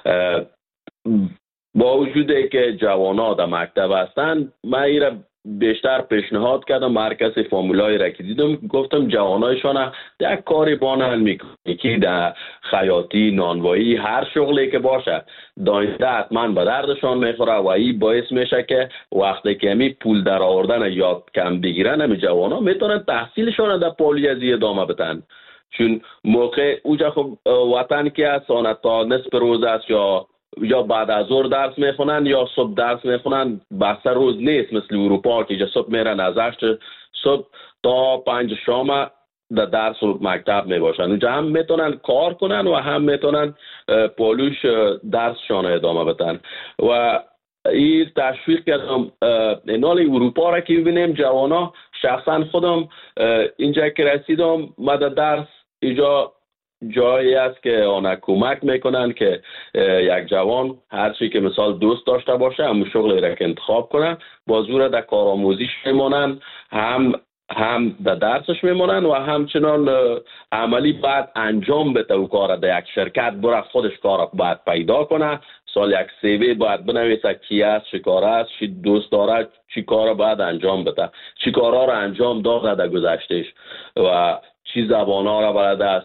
با وجودی که جوانا در مکتب هستن من ایره بیشتر پیشنهاد کردم هر کسی فامیلای را که دیدم گفتم جوانایشان یک کاری بانن میکنی که در خیاطی نانوایی هر شغلی که باشه داینده حتما به دردشان میخوره و این باعث میشه که وقتی که همی پول در آوردن یاد کم بگیرن همی جوانا میتونن تحصیلشان در پالیزی ادامه بدن چون موقع اوجا خب وطن که هستانه تا نصف روز است یا یا بعد از ظهر درس میخونن یا صبح درس میخونن بسته روز نیست مثل اروپا که صبح میرن از هشت صبح تا پنج شام در درس و مکتب میباشن اونجا هم میتونن کار کنن و هم میتونن پولوش درسشان ادامه بدن و این تشویق کردم اینال اروپا را که ببینیم جوانا شخصا خودم اینجا که رسیدم ما در درس اینجا جایی است که آنها کمک میکنن که یک جوان هر چی که مثال دوست داشته باشه همون شغلی را که انتخاب کنن با زور در کارآموزیش میمونن هم هم در درسش میمونن و همچنان عملی بعد انجام بده و کار در یک شرکت بره خودش کار باید پیدا کنه سال یک سیوی باید بنویسه کی است چی کار است چی دوست داره چی کار باید انجام بده چی کارا را انجام داده در گذشتهش و چی زبانا را بلد است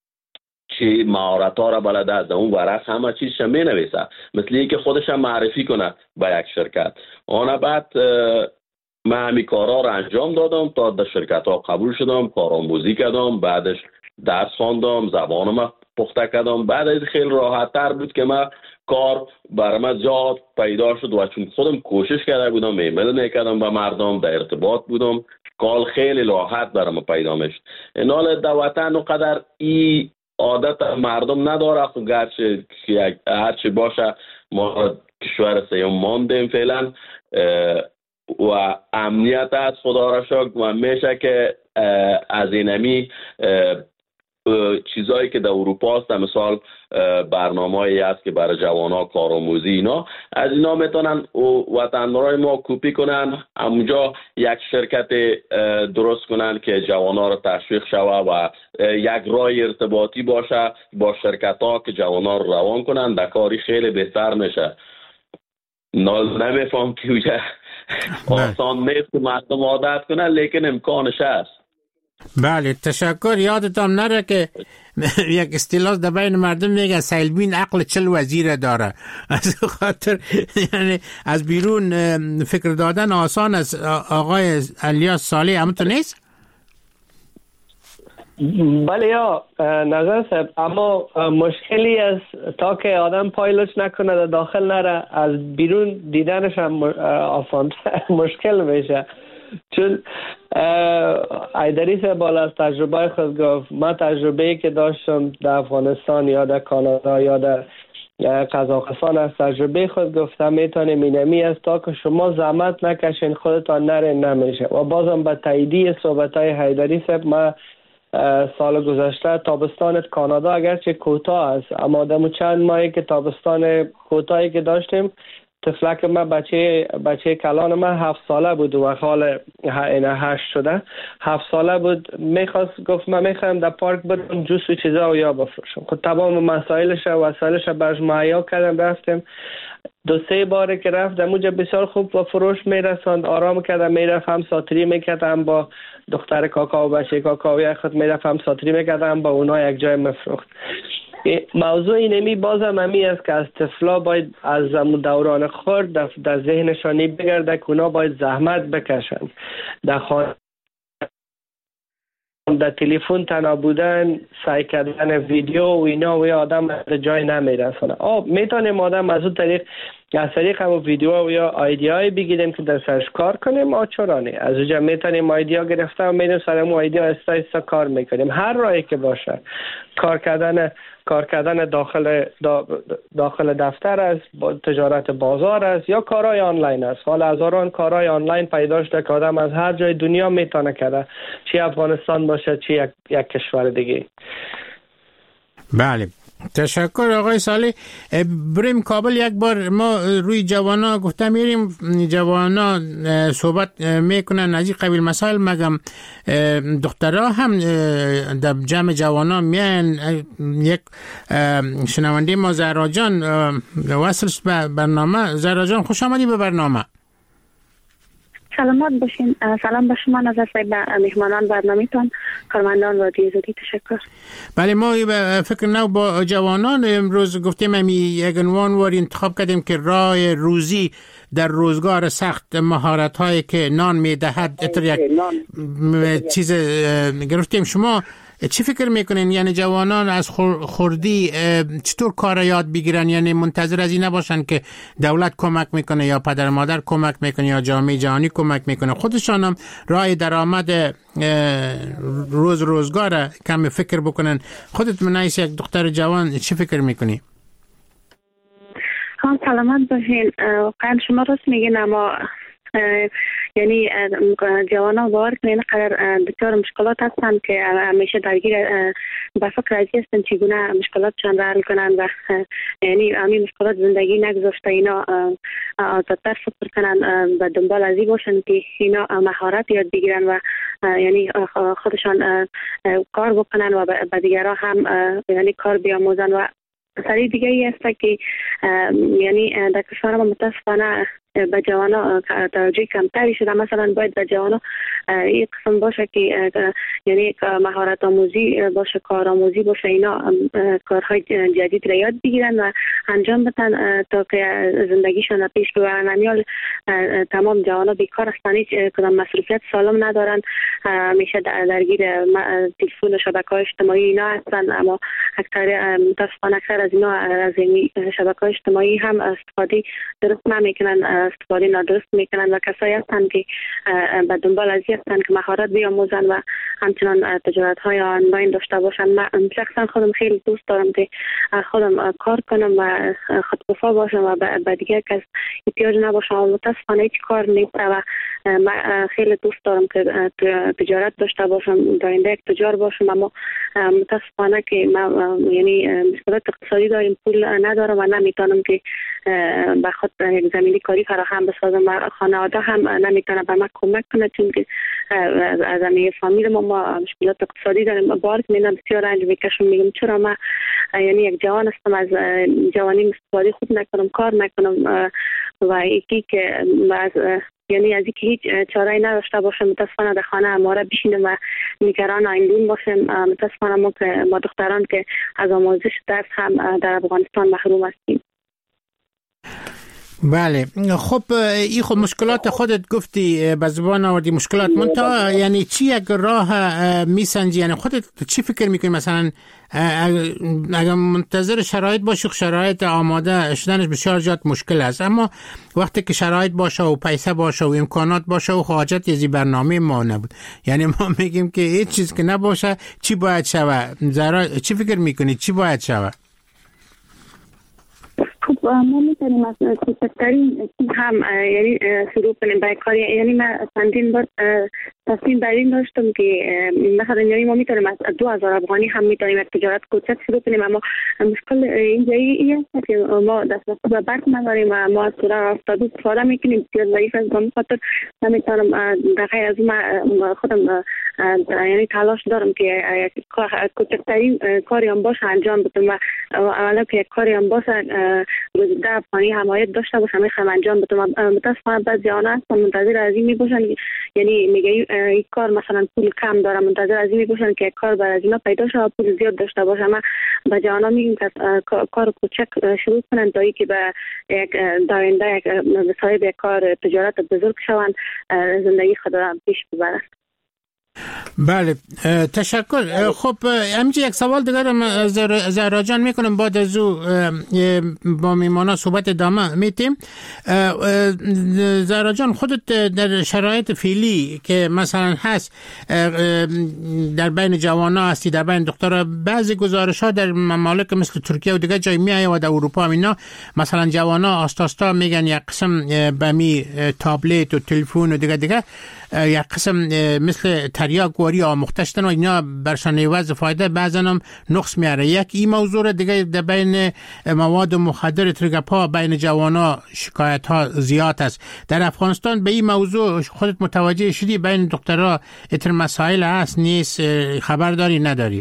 چی مهارت ها را بلده از اون ورق همه چیزش می نویسه مثل این که خودش هم معرفی کنه به یک شرکت آنها بعد من همی کارها را انجام دادم تا در شرکت ها قبول شدم کارآموزی کردم بعدش درس خواندم زبانم پخته کردم بعد از خیلی راحت تر بود که من کار برای من زیاد پیدا شد و چون خودم کوشش کرده بودم ایمیل میکردم به مردم در ارتباط بودم کار خیلی راحت برای من پیدا میشد اینال در وطن اونقدر ای عادت مردم نداره خب گرچه هرچی باشه ما کشور سیوم ماندیم فعلا و امنیت از خدا را شکر و میشه که از اینمی چیزایی که در اروپا هست، مثال برنامه‌ای هست که برای جوان‌ها کارآموزی، اینا از اینا میتونن وطن‌های ما کپی کنن، اونجا یک شرکت درست کنن که جوان‌ها رو تشویق شوه و یک راه ارتباطی باشه با شرکت‌ها که جوان‌ها رو روان کنن، در کاری خیلی بهتر میشه. نمیفهم که آسان نیست که مردم عادت کنن، لیکن امکانش هست. بله تشکر. یادتان نره که یک اصطلاح در بین مردم میگه سیلبین عقل چل وزیر داره. از خاطر یعنی از بیرون فکر دادن آسان از آقای الیاس صالح همونطور نیست؟ بله یا نظر صاحب، اما مشکلی است تا که آدم پایلوچ نکنه در داخل نره، از بیرون دیدنش هم آسان مشکل میشه. چون ایدری صاحب بالا از تجربه خود گفت، من تجربه‌ای که داشتم در افغانستان یا در کانادا یا در قزاقستان از تجربه خود گفتم میتونم اینمی است تا که شما زحمت نکشین خودتان نرین نمیشه. و بازم به تاییدی صحبت‌های ایدری صاحب، من سال گذشته تابستان کانادا اگرچه کوتاه است، اما دمو چند ماهی که تابستان کوتاهی که داشتیم، طفلک من بچه بچه کلان من هفت ساله بود و حال اینه هشت شده، هفت ساله بود، میخواست گفت من میخوایم در پارک برم جوس و چیزا و یا بفروشم. خب تمام مسائلش و وسایلش برش مهیا کردم، رفتیم دو سه باره که رفت اونجا بسیار خوب و فروش میرساند، آرام کردم، میرفت هم ساتری میکردم با دختر کاکا و بچه کاکاوی خود، میرفت هم ساتری میکردم با اونا یک جای مفروخت. موضوع اینمی بازم همی است که از طفلا باید از دوران خورد در ذهنشانی بگرده که اونا باید زحمت بکشن، در خانه در تلفن تنها بودن، سعی کردن ویدیو و اینا و یا آدم در جای نمیرسانه. آب میتونیم آدم از اون طریق از طریق هم ویدیو و یا ایدیای بگیریم که در سرش کار کنیم. آچرانی از اونجا میتونیم ایدیا گرفته و میریم سرمو ایدیا استا استا کار میکنیم. هر راهی که باشه، کار کردن کار کردن داخل داخل دفتر است، تجارت بازار است یا کارهای آنلاین است. حالا هزاران کارهای آنلاین پیدا شده که آدم از هر جای دنیا میتونه کرده، چی افغانستان باشه چی یک, یک کشور دیگه. بله تشکر آقای صالح. بریم کابل. یک بار ما روی جوانا گفتم میریم، جوانا صحبت میکنن از این قبیل مسائل، مگم دخترها هم در جمع جوانا میان. یک شنونده ما زهرا جان وصل به برنامه. زهرا جان خوش آمدی به برنامه. سلامت باشین. سلام به شما نظر صاحب، مهمانان برنامه‌تان، کارمندان رادیو آزادی تشکر. بله ما فکر نو با جوانان امروز گفتیم همی یک عنوان وار انتخاب کردیم که راه روزی در روزگار سخت، مهارت هایی که نان میدهد. اتر یک چیز گرفتیم. شما چی فکر میکنین؟ یعنی جوانان از خوردی چطور کار یاد بگیرن؟ یعنی منتظر از این نباشن که دولت کمک میکنه یا پدر مادر کمک میکنه یا جامعه جهانی کمک میکنه، خودشان هم راه درآمد روز روزگار کم فکر بکنن. خودت منایس یک دختر جوان چی فکر میکنی؟ هم سلامت باشین. واقعا شما راست میگین، اما یعنی جوانان باور کنین قدر دچار مشکلات هستند که همیشه درگیر به فکر ازی هستند چگونه مشکلاتشان را حل کنند و یعنی همین مشکلات زندگی نگذاشته اینا آزادتر فکر کنند، به دنبال ازی باشند که اینا مهارت یاد بگیرن و یعنی خودشان کار بکنن و به دیگران هم یعنی کار بیاموزن. و سری دیگه ای است که یعنی در کشور ما متاسفانه به جوانا توجه کمتری شده. مثلا باید به جوانا این قسم باشه که یعنی مهارت آموزی باشه، کار آموزی باشه، اینا کارهای جدید را یاد بگیرن و انجام بدن تا که زندگیشان را پیش ببرن. یعنی تمام جوانا بیکار هستن، هیچ کدام مسئولیت سالم ندارن، همیشه درگیر تلفن و شبکه‌های اجتماعی اینا هستن. اما اکثر متاسفانه اکثر از اینا از این شبکه‌های اجتماعی هم استفاده درست نمیکنن، استفاده نادرست میکنن و کسایی هستند که به دنبال ازی هستند که مهارت بیاموزن و همچنان تجارت های آنلاین داشته باشن. من شخصا خودم خیلی دوست دارم که خودم کار کنم و خودکفا باشم و به دیگر کس احتیاج نباشم، و متاسفانه هیچ کار نیست و من خیلی دوست دارم که تجارت داشته باشم، داینده یک تجار باشم، اما متاسفانه که ما یعنی مشکلات اقتصادی داریم، پول ندارم و نمیتونم که به خود یک زمینی کاری فراهم بسازم. خانواده هم نمیتونه به من کمک کنه چون که از همه فامیل ما ما مشکلات اقتصادی داریم. بار میدم بسیار رنج میکشم، میگم چرا من یعنی یک جوان هستم از جوانی استفاده خود نکنم، کار نکنم و یکی که از یعنی از اینکه هیچ چاره‌ای نداشته باشم متاسفانه در خانه اماره بشینم و نگران آینده‌ام باشم. متاسفانه ما که ما دختران که از آموزش درس هم در افغانستان محروم هستیم. بله خب این خب مشکلات خودت گفتی به زبان آوردی مشکلات منتها یعنی چی یک راه میسنجی؟ یعنی خودت چی فکر میکنی مثلا اگر منتظر شرایط باشی شرایط آماده شدنش بسیار زیاد مشکل است، اما وقتی که شرایط باشه و پیسه باشه و امکانات باشه و حاجت یزی برنامه ما نبود، یعنی ما میگیم که هیچ چیز که نباشه چی باید شود؟ چی فکر میکنی چی باید شود؟ خب ما میتونیم از کوچکترین هم یعنی شروع کنیم به کاری. یعنی من چندین بار تصمیم بر این داشتم که مثلا یعنی ما میتونیم از دو هزار افغانی هم میتونیم یک تجارت کوچک شروع کنیم، اما مشکل اینجایی این است که ما دسترسی به بانک نداریم و ما از سوره افتاده استفاده میکنیم، بسیار ضعیف است. به خاطر نمیتونم در غیر از ما خودم یعنی تلاش دارم که یک کوچکترین کاری هم باشه انجام بدم و اولا که یک کاری هم باشه روز ده افغانی حمایت داشته باشم میخوام انجام بدم. متاسفانه بعضی آنها هستن منتظر از این میباشن، یعنی میگه این کار مثلا پول کم داره، منتظر از این میباشن که کار بر از اینا پیدا شه و پول زیاد داشته باشه. ما به جوانا میگیم که کار کوچک شروع کنن تا اینکه به یک داینده یک صاحب یک کار تجارت بزرگ شوند، زندگی خود را پیش ببرن. بله تشکر. خب همینجا یک سوال دیگر زهرا جان میکنم، بعد از او با میمانا صحبت ادامه میتیم. زهرا جان خودت در شرایط فعلی که مثلا هست در بین جوانا هستی، در بین دخترها، بعضی گزارش ها در ممالک مثل ترکیه و دیگه جای میایه و در اروپا هم اینا مثلا جوانا آستاستا میگن یک قسم بمی تابلت و تلفن و دیگه دیگه یک قسم مثل تریاک واری آموخته شدن و اینا برشان عوض فایده بعضن هم نقص میاره. یک این موضوع دیگه در بین مواد مخدر ترگپا بین جوانا شکایت ها زیاد است. در افغانستان به این موضوع خودت متوجه شدی؟ بین دکترها اتر مسائل هست نیست؟ خبر داری نداری؟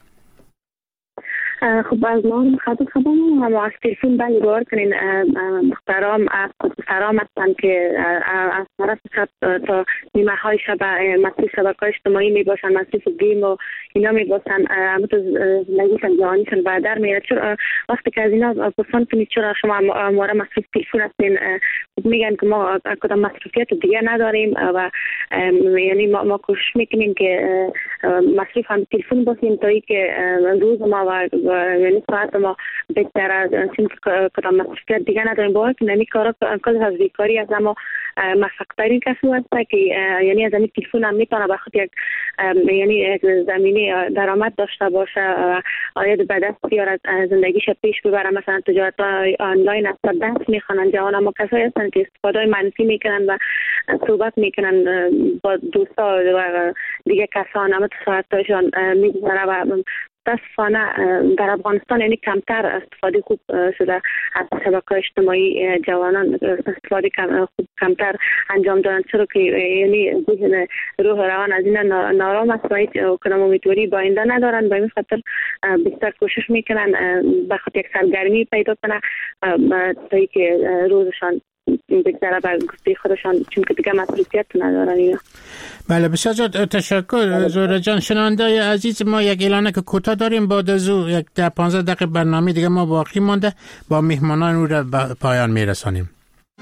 خب از ما خطر خبر نمیم، از تلفون بلی باور کنین مخترام سرام هستن که از طرف شب تا نیمه های شب مصروف شبکه اجتماعی می باشن، مصروف گیم و اینا می باشن، همه تو زندگیشن جوانیشن بردر میره. چرا وقتی که از اینا پرسان کنید چرا شما مورا مصروف تلفون هستین، میگن که ما کدام مصروفیت دیگه نداریم و یعنی ما, ما کوشش میکنیم که مصروف هم تلفون باشیم تا ای که روز ما و یعنی ساعت ما بهتر از چون کدام مصروفیت دیگه نداریم. باید که نمی کارا کل از بیکاری از اما مفقترین کسی هست که یعنی از همین تلفون هم میتونه به خود یک یعنی یک زمینی درآمد داشته باشه و آید به دست بیاره زندگیش پیش ببره. مثلا تجارت آنلاین است، درس میخوانن جوان، اما کسایی هستن که استفاده منفی میکنن و صحبت میکنن با دوستا و دیگه کسان، اما ساعتاشان میگذره و متاسفانه در افغانستان یعنی کمتر استفاده خوب شده از شبکه اجتماعی، جوانان استفاده کم خوب کمتر انجام دادن، چرا که یعنی ذهن روح روان از این نارام است و هیچ کدام امیدواری با آینده ندارن. به این خاطر بیشتر کوشش میکنن به خاطر یک سرگرمی پیدا کنن تا اینکه روزشان بگذره بر گفته خودشان، چون که دیگه مسئولیت ندارن اینا. بله بسیار تشکر زهرا جان. شنونده عزیز ما یک اعلانه که کوتاه داریم، بعد از او یک ده پانزده دقیقه برنامه دیگه ما باقی مانده با مهمانان او را به پایان میرسانیم.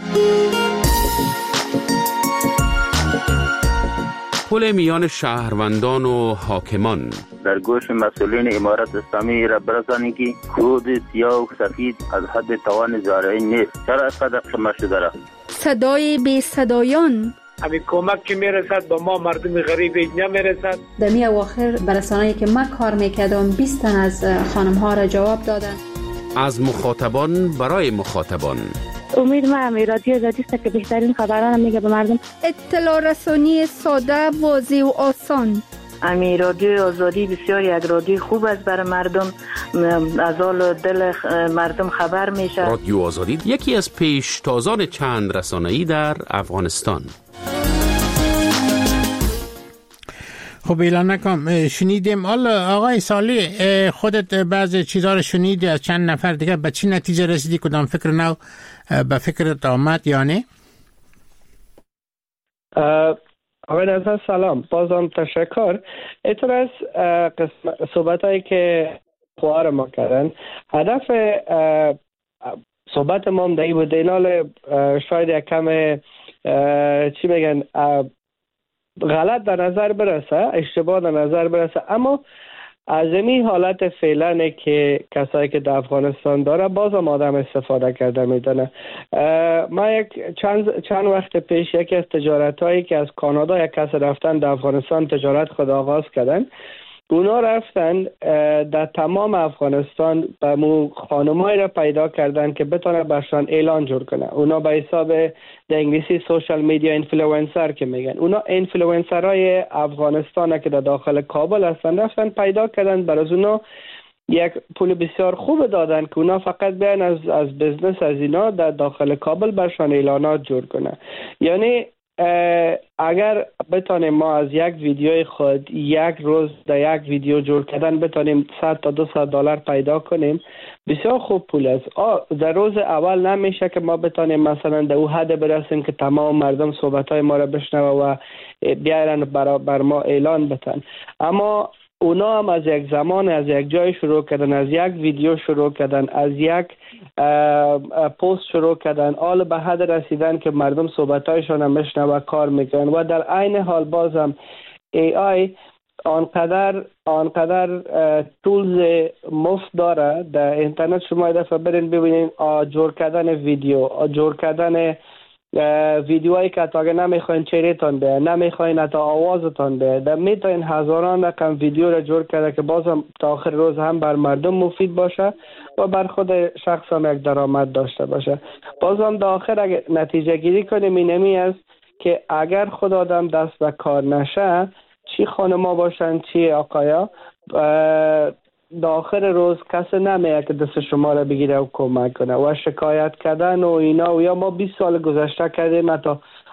پل میان شهروندان و حاکمان در گوش مسئولین امارت اسلامی را برسانید که کود سیاه و سفید از حد توان زارعین نیست. چرا اینقدر شما شده را؟ صدای بی صدایان، همین کمک که میرسد با ما مردم غریب نمیرسد. در می اواخر برسانه‌ای که من کار میکردم بیست تن از خانم ها را جواب دادن. از مخاطبان برای مخاطبان، امید ما می رادیو آزادی است که بهترین خبران میگه به مردم. اطلاع رسانی ساده، واضح و آسان. امی رادیو آزادی بسیار یک رادیو خوب است برای مردم، از حال دل مردم خبر میشه. رادیو آزادی یکی از پیشتازان چند رسانه‌ای در افغانستان. خب اعلان نکن شنیدیم. حالا آقای صالح خودت بعضی چیزها رو شنیدی از چند نفر دیگه، به چی نتیجه رسیدی؟ کدام فکر نو به فکرت آمد یا نه؟ آقای نظر سلام، بازم تشکر. اینطور از صحبت هایی که خواه ما کردن، هدف صحبت ما هم دایی بود اینال شاید یک کم چی میگن غلط در نظر برسه، اشتباه در نظر برسه، اما از این حالت فعلا که کسایی که در افغانستان داره بازم آدم استفاده کرده میدونه. ما یک چند چند وقت پیش یکی از تجارت هایی که از کانادا یک کس رفتن در افغانستان تجارت خود آغاز کردن، اونا رفتن در تمام افغانستان به مو خانمایی را پیدا کردن که بتونه برشان اعلان جور کنه. اونا به حساب در انگلیسی سوشال میدیا اینفلوئنسر که میگن، اونا اینفلوئنسرای افغانستان که در داخل کابل هستن رفتن پیدا کردن، برای اونا یک پول بسیار خوب دادن که اونا فقط بیان از از بزنس از اینا در داخل کابل برشان اعلانات جور کنه. یعنی اگر بتانیم ما از یک ویدیوی خود یک روز در یک ویدیو جور کردن بتانیم صد تا دویست دلار پیدا کنیم، بسیار خوب پول است. در روز اول نمیشه که ما بتانیم مثلا در او حد برسیم که تمام مردم صحبتهای ما را بشنوه و بیارن بر, بر ما اعلان بتن، اما اونا هم از یک زمان از یک جای شروع کردن، از یک ویدیو شروع کردن، از یک پست شروع کردن، آل به حد رسیدن که مردم صحبتایشان هم بشنوه کار میکنن. و در عین حال بازم ای آی آنقدر آنقدر تولز مفت داره در اینترنت. شما دفعه برین ببینین جور کردن ویدیو، جور کردن ویدیوهایی که تا اگه نمیخواین چهرهتان به، نمیخواین حتی آوازتان به، در میتونین هزاران رقم ویدیو را جور کرده که بازم تا آخر روز هم بر مردم مفید باشه و بر خود شخص هم یک درآمد داشته باشه. بازم در آخر اگه نتیجه گیری کنیم اینمی است که اگر خود آدم دست به کار نشه، چی خانما باشن چی آقایا، در آخر روز کسی نمیه که دست شما را بگیره و کمک کنه و شکایت کردن و اینا. و یا ما بیست سال گذشته کردیم حتی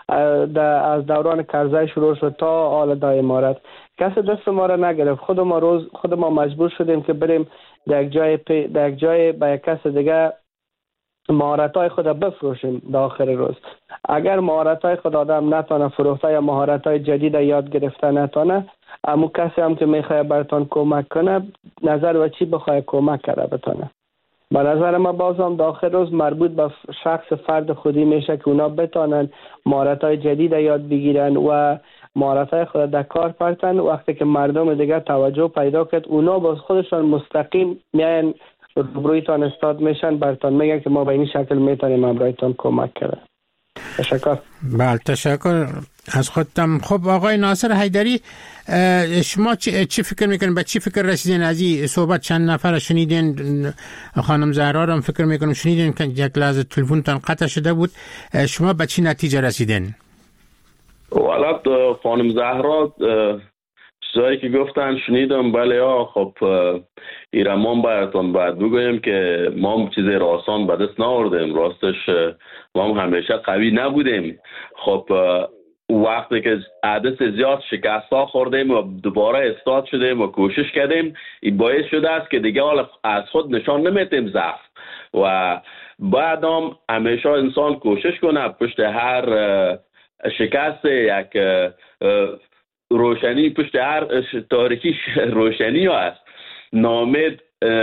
از دوران کرزی شروع شد تا حال دا امارت، کسی دست ما را نگرفت. خود ما روز خود ما مجبور شدیم که بریم در یک جای پی در یک جای با یک کس دیگه مهارت‌های خود بفروشیم. در آخر روز اگر مهارت‌های خود آدم نتونه فروخته یا مهارت‌های جدید یاد گرفته نتونه، اما کسی هم که میخواه برتان کمک کنه نظر و چی بخواه کمک کرده بتانه. به نظر ما بازم داخل روز مربوط به شخص فرد خودی میشه که اونا بتانن مهارت‌های جدید یاد بگیرن و مهارت‌های خود در کار پرتن. وقتی که مردم دیگه توجه پیدا کرد، اونا باز خودشان مستقیم میان روبرویتان استاد میشن، برتان میگن که ما به این شکل میتونیم امرایتان کمک کرده. تشکر. بله تشکر از خودتم. خب آقای ناصر حیدری، شما چی, چی فکر میکنین؟ به چی فکر رسیدین از این صحبت؟ چند نفر شنیدین؟ خانم زهرا هم فکر میکنم شنیدین که یک لحظه تلفنتان قطع شده بود. شما به چی نتیجه رسیدین؟ والا خانم زهرا چیزایی که گفتن شنیدم. بله ها، خب ایرمان براتون باید بگویم که ما هم چیز راسان به دست ناوردیم. راستش ما هم همیشه قوی نبودیم. خب وقتی که عدد زیاد شکست ها خوردیم و دوباره استاد شدیم و کوشش کردیم، این باعث شده است که دیگه حالا از خود نشان نمیتیم ضعف. و بعد هم همیشه انسان کوشش کنه پشت هر شکست یک روشنی، پشت هر تاریکی روشنی هست. نامید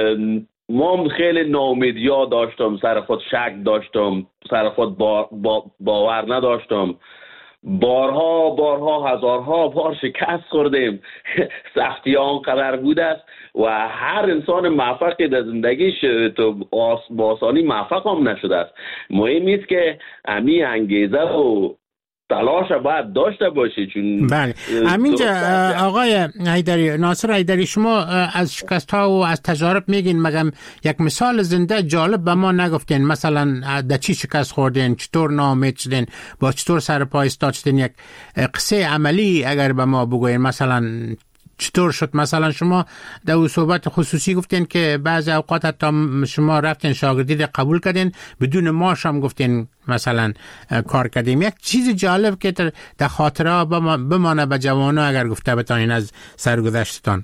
ما خیلی ناامیدی ها داشتم، سر خود شک داشتم، سر خود با با باور نداشتم. بارها بارها هزارها بار شکست خوردیم. سختی ها آنقدر بود است و هر انسان موفقی در زندگیش تو با آسانی موفق هم نشده است. مهم است که امی انگیزه و تلاش باید داشته باشی. چون بله همینجا آقای حیدری، ناصر حیدری، شما از شکست ها و از تجارب میگین، مگم یک مثال زنده جالب به ما نگفتین؟ مثلا در چی شکست خوردین، چطور ناامید شدین، با چطور سر پای استاد شدین؟ یک قصه عملی اگر به ما بگوین، مثلا چطور شد؟ مثلا شما در اون صحبت خصوصی گفتین که بعضی اوقات حتی شما رفتین شاگردی قبول کردین بدون معاش هم گفتین مثلا کار کردیم. یک چیز جالب که در خاطره بمانه به جوانا اگر گفته بتانین از سرگذشتتان.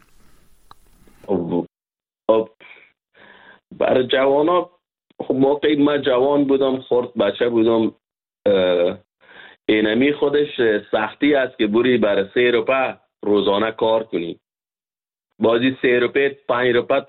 برای جوانا خب موقعی من جوان بودم، خرد بچه بودم، اینمی خودش سختی است که بری برای سه روپه روزانه کار کنی. بازی سه روپه پنج روپه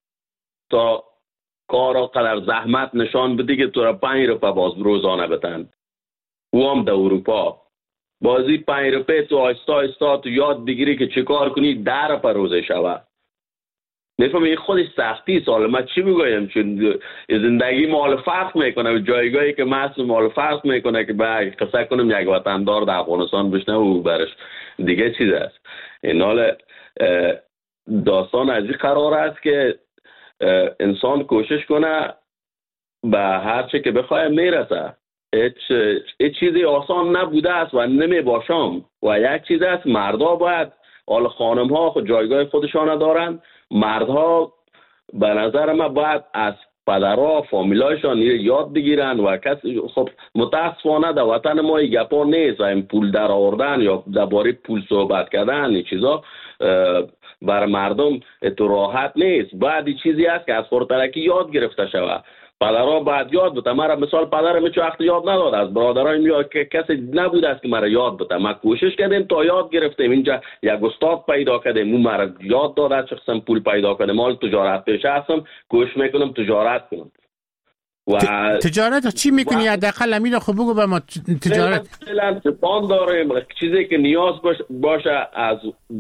تا کار و قدر زحمت نشان بدی که تو را پنج روپه باز روزانه بتند، او هم در اروپا. بازی پنج روپه تو آیستا آیستا تو یاد بگیری که چه کار کنی ده روپه روزه شوه. نفهم این خودش سختی سال. من چی بگویم؟ چون زندگی مال فرق میکنه، جایگاهی که محصول مال فرق میکنه که باید قصه کنم یک وطندار در افغانستان بشنه و برش دیگه چیز است. این حال داستان از این قرار است که انسان کوشش کنه به هر چه که بخواه میرسه. هیچ چیزی آسان نبوده است و نمی باشم. و یک چیز است، مردا باید، حال خانم ها خود جایگاه خودشان دارن، مردها به نظر من باید از پدرها فامیلایشان یاد بگیرن. و کسی خب متاسفانه در وطن ما این گپا نیست، این پول در آوردن یا درباره پول صحبت کردن این چیزا بر مردم تو راحت نیست. باید این چیزی است که از خردترکی یاد گرفته شود. پدرها باید یاد بده. مرا مثال پدرم چه وقت یاد نداد، از برادران یا که کسی نبود است که مرا یاد بده. ما کوشش کردیم تا یاد گرفتیم، اینجا یک استاد پیدا کردیم، اون مرا یاد داد چه قسم پول پیدا کنم. مال تجارت پیشه هستم، کوشش میکنم تجارت کنم. و تجارت چی میکنی؟ حداقل امیر خب بگو به ما. تجارت فلان داریم، چیزی که نیاز باشه از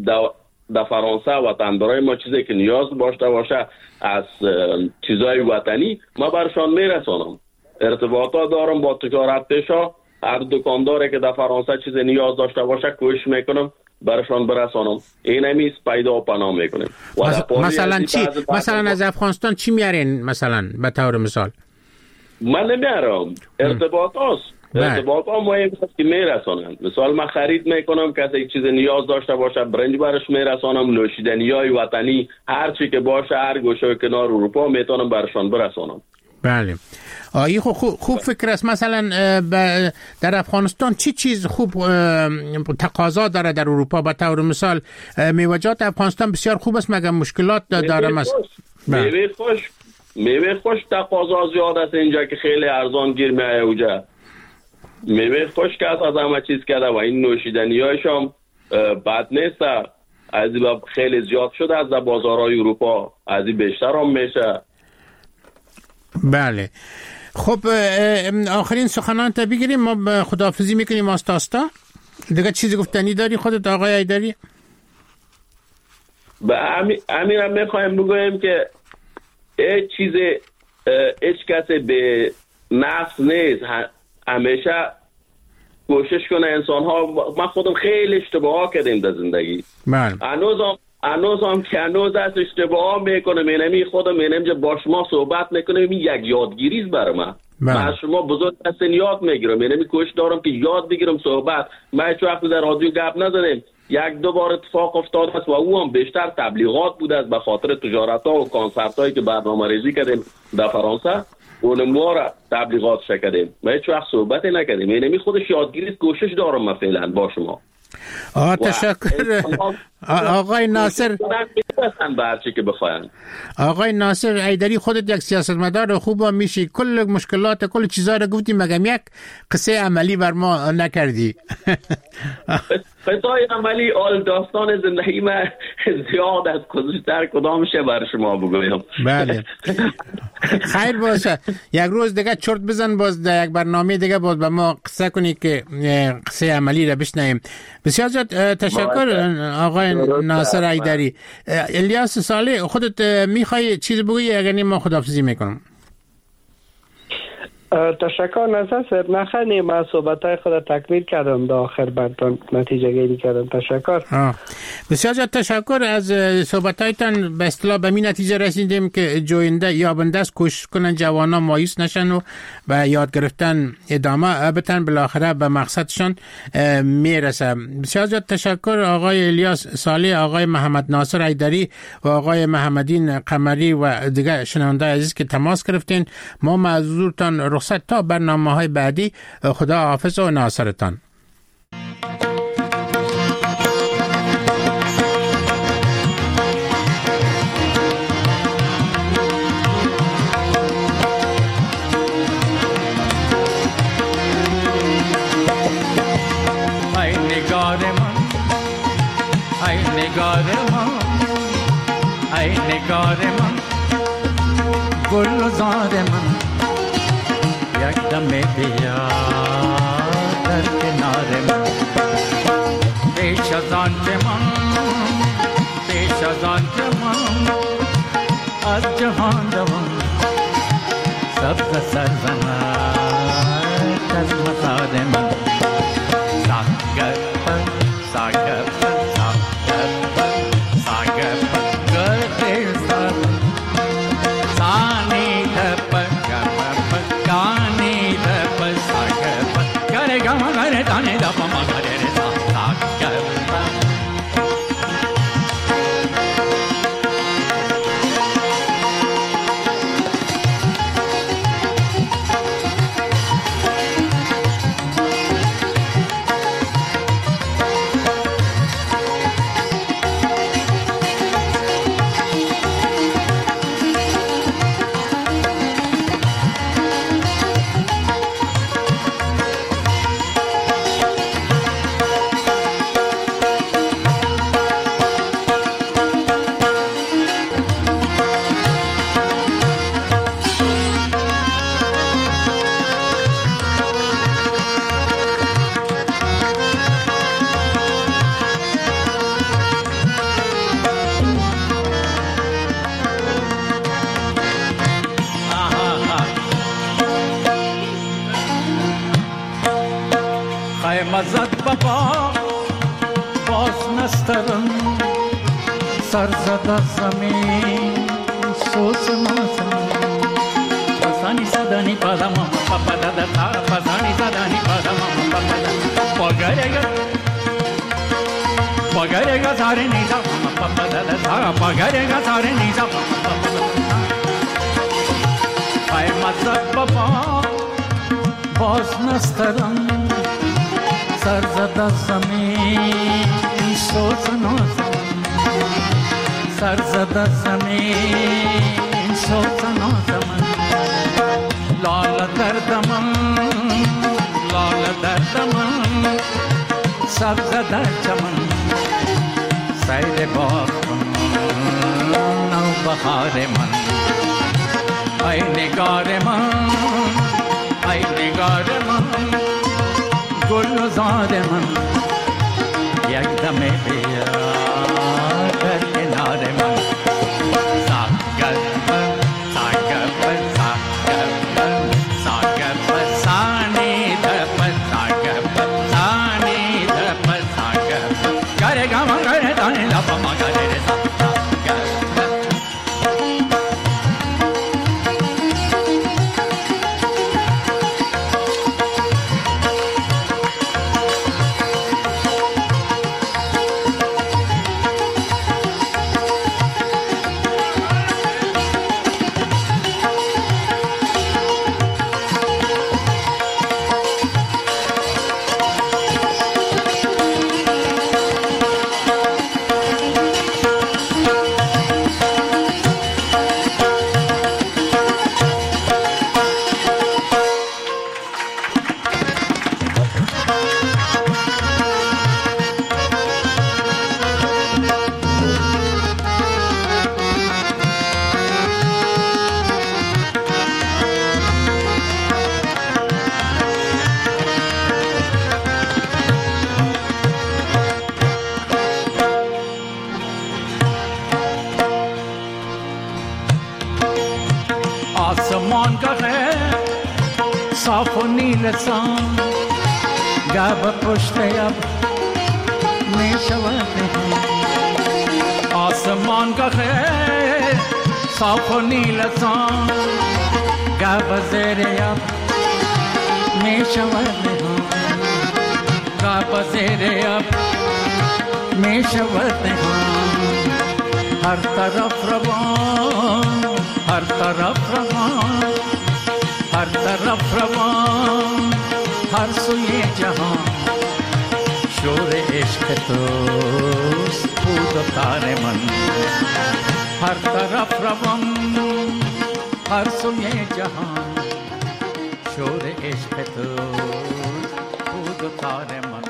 در فرانسه وطندارای ما، چیزی که نیاز داشته باشه از چیزای وطنی ما برشان میرسانم. ارتباطات دارم با تجارت پیشا، هر دکانداری که در فرانسه چیز نیاز داشته باشه کوشش میکنم برشان برسانم. این همیست پیدا و پناه میکنیم. مثلا چی؟ مثلا از افغانستان چی میارین مثلا به طور مثال؟ من نمیارم، ارتباطات ارتباط ها مهم است که میرسانم. مثال من خرید میکنم، کسی چیز نیاز داشته باشه برنج برش میرسانم، نوشیدنی های وطنی هر چی که باشه هر گوشه کنار اروپا میتونم برشان برسانم. بله. آیی خوب خوب فکر است. مثلا در افغانستان چی چیز خوب تقاضا داره در اروپا؟ به طور مثال میوه‌جات افغانستان بسیار خوب است، مگر مشکلات داره؟ مثلا میوه خوش میوه خوش تقاضا زیاد است اینجا که خیلی ارزان گیر میایه اونجا. میوه خوش که از همه چیز کرده و این نوشیدنی هایش هم بد نیست. از خیلی زیاد شده از بازارهای اروپا، از این بیشتر هم میشه. بله. خب آخرین سخنان تا بگیریم، ما خداحافظی میکنیم آستاستا. دیگه چیزی گفتنی داری خودت آقای حیدری؟ به امیرم میخوایم بگویم که هیچ چیز هیچ کسی به نفس نیست. همیشه کوشش کنه انسان ها. من خودم خیلی اشتباه کردیم در زندگی. بله. هنوزم هنوزم که هنوز از اشتباه میکنم. اینمی خودم اینم با شما صحبت میکنم، این یک یادگیری است برای من. بله. من از شما بزرگ هستین یاد میگیرم. اینمی کوشش دارم که یاد بگیرم صحبت. من هیچ وقت در رادیو گپ نزدم. یک دو بار اتفاق افتاد است و او هم بیشتر تبلیغات بود است به خاطر تجارت ها و کنسرت هایی که برنامه‌ریزی کردیم در فرانسه. اون ما را تبلیغات شکردیم. ما هیچ وقت صحبت نکردیم. اینمی خودش یادگیری کوشش دارم من فعلا با شما. آه تشکر آقای ناصر. آقای ناصر حیدری، خودت یک سیاستمدار خوب میشی، کل مشکلات کل چیزا رو گفتی، مگم یک قصه عملی بر ما نکردی؟ قصه عملی آل داستان زندگی من زیاد از گذشته کدامشه بر شما بگویم. بله خیر باشه. یک روز دیگه چرت بزن باز در یک برنامه دیگه باز به ما قصه کنی که قصه عملی رو بشنویم. بسیار زیاد تشکر آقای ناصر حیدری. الیاس صالح، خودت میخوای چیز بگویی؟ اگر نه ما خداحافظی میکنم. تشکر نظر صاحب. نخنی من صحبتای خود تکمیل کردم در آخر برتان نتیجه گیری کردم. تشکر. آه. بسیار زیاد تشکر از صحبتایتان. به اصطلاح به این نتیجه رسیدیم که جوینده یابنده است، کوشش کنن جوانا مایوس نشن و به یاد گرفتن ادامه بدن، بالاخره به مقصدشان میرسه. بسیار زیاد تشکر آقای الیاس صالح، آقای محمد ناصر حیدری و آقای محمدین قمری و دیگر شنونده عزیز که تماس گرفتین. ما معذورتان رخصت تا برنامه‌های بعدی. خدا حافظ و ناصرتان. ای نگار من، ای نگار من، ای نگار من، گل و زار من، یک دم بیا در کنار من. پیش از آن که من، پیش از آن که من از جهان دوم سبز سرزند از مزار من. ساگر پر ساگر پر ساگر پر ساگر پر گرده سر سانی پر کانی پر ساگر پر گره گم گره دانه دپا مگره ساگر پر. مزد بابا باز نسترم سر زده زمین سوز مازم پسانی صدانی پادم پاپا دادا تا پسانی صدانی پادم پاپا دادا پاگرگا پاگرگا ساره نیزا پاپا دادا تا پاگرگا ساره نیزا پاپا دادا ای مزد بابا باز نسترم سر زده زمین سوز نازم سر زده زمین سوز نازم لال دردم لال دردم سبز در چمن سیر باغ کن نو بهار من. ای نگار من، ای نگار من، گل و زار من، یک دم بیا در کنار من. ساگر پر ساگر پر ساگر پر ساگر پر سانی در پر ساگر پر سانی در پر ساگر پر گره گم گره دانی لپا ما گره رسا ساگر پر. نیلسان گب پشت اب می شود آسمان کا خیر صاف و نیلسان گب زیر اب می شود گب زیر اب می شود ہر طرف روان ہر طرف روان ہر طرف روان ہر سوئے جہاں شور عشق توست بود و تار من ہر طرف روان ہر سوئے جہاں شور عشق توست بود و تار من